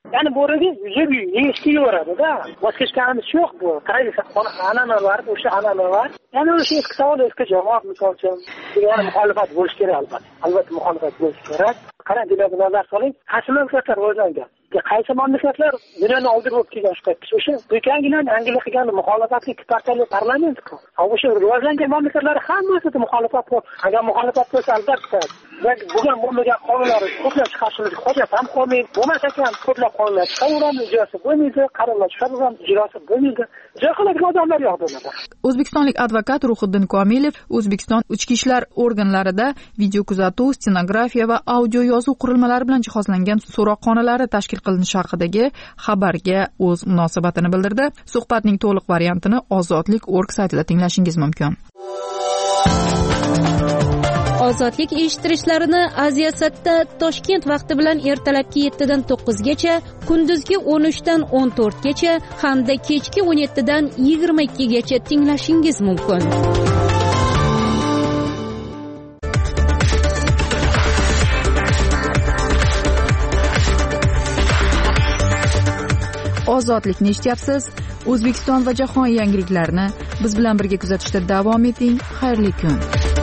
ya'ni bo'riga yeb yeyishga yo'radida voz kechganimiz yo'q. Bu traditsiya an'analar, o'sha an'analar, ya'ni o'sha eski savol, eski javob. Misol uchun yana muxolifat bo'lish kerak, albatta muxolifat bo'lish kerak. qarang, dunyoga nazar soling, qaysi mamlakatlar rivojlangan, qaysi mamlakatlar dunyoni oldiga bo'lib kelgan shu paytda. O'sha Britaniyaning Angliya qilgan muxolifatli ikki partiyali parlament-ku. O'sha rivojlangan mamlakatlar hammasida muxolifat bor. Agar muxolifat bo'lsa, albatta bugun bo'lmagan qonunlar ko'plab chiqarishimiz hojat ham qolmaydi. Bo'lmas ekan ko'plab qonunlar chiqaveramiz, ijrosi bo'lmaydi, qarorlar chiqariladi, ijrosi bo'lmaydi. Ijro qiladigan odamlar yo'q dunyoda. O'zbekistonlik advokat Ruhiddin Komilov O'zbekiston ichki ishlar organlarida video kuzatuv, stenografiya va audio yozuv qurilmalari bilan jihozlangan so'roqxonalari tashkil qilinishi haqidagi xabarga o'z munosabatini bildirdi. Suhbatning to'liq variantini ozodlik.org saytida tinglashingiz mumkin. Ozodlik eshittirishlarini Aziyasatda Toshkent vaqti bilan ertalabki 7 dan 9 gacha, kunduzgi 13 dan 14 gacha hamda kechki 17 dan 22 gacha tinglashingiz mumkin. Ozodlikni eshityapsiz. O'zbekiston va jahon yangiliklarini biz bilan birga kuzatishda davom eting. Xayrli kun.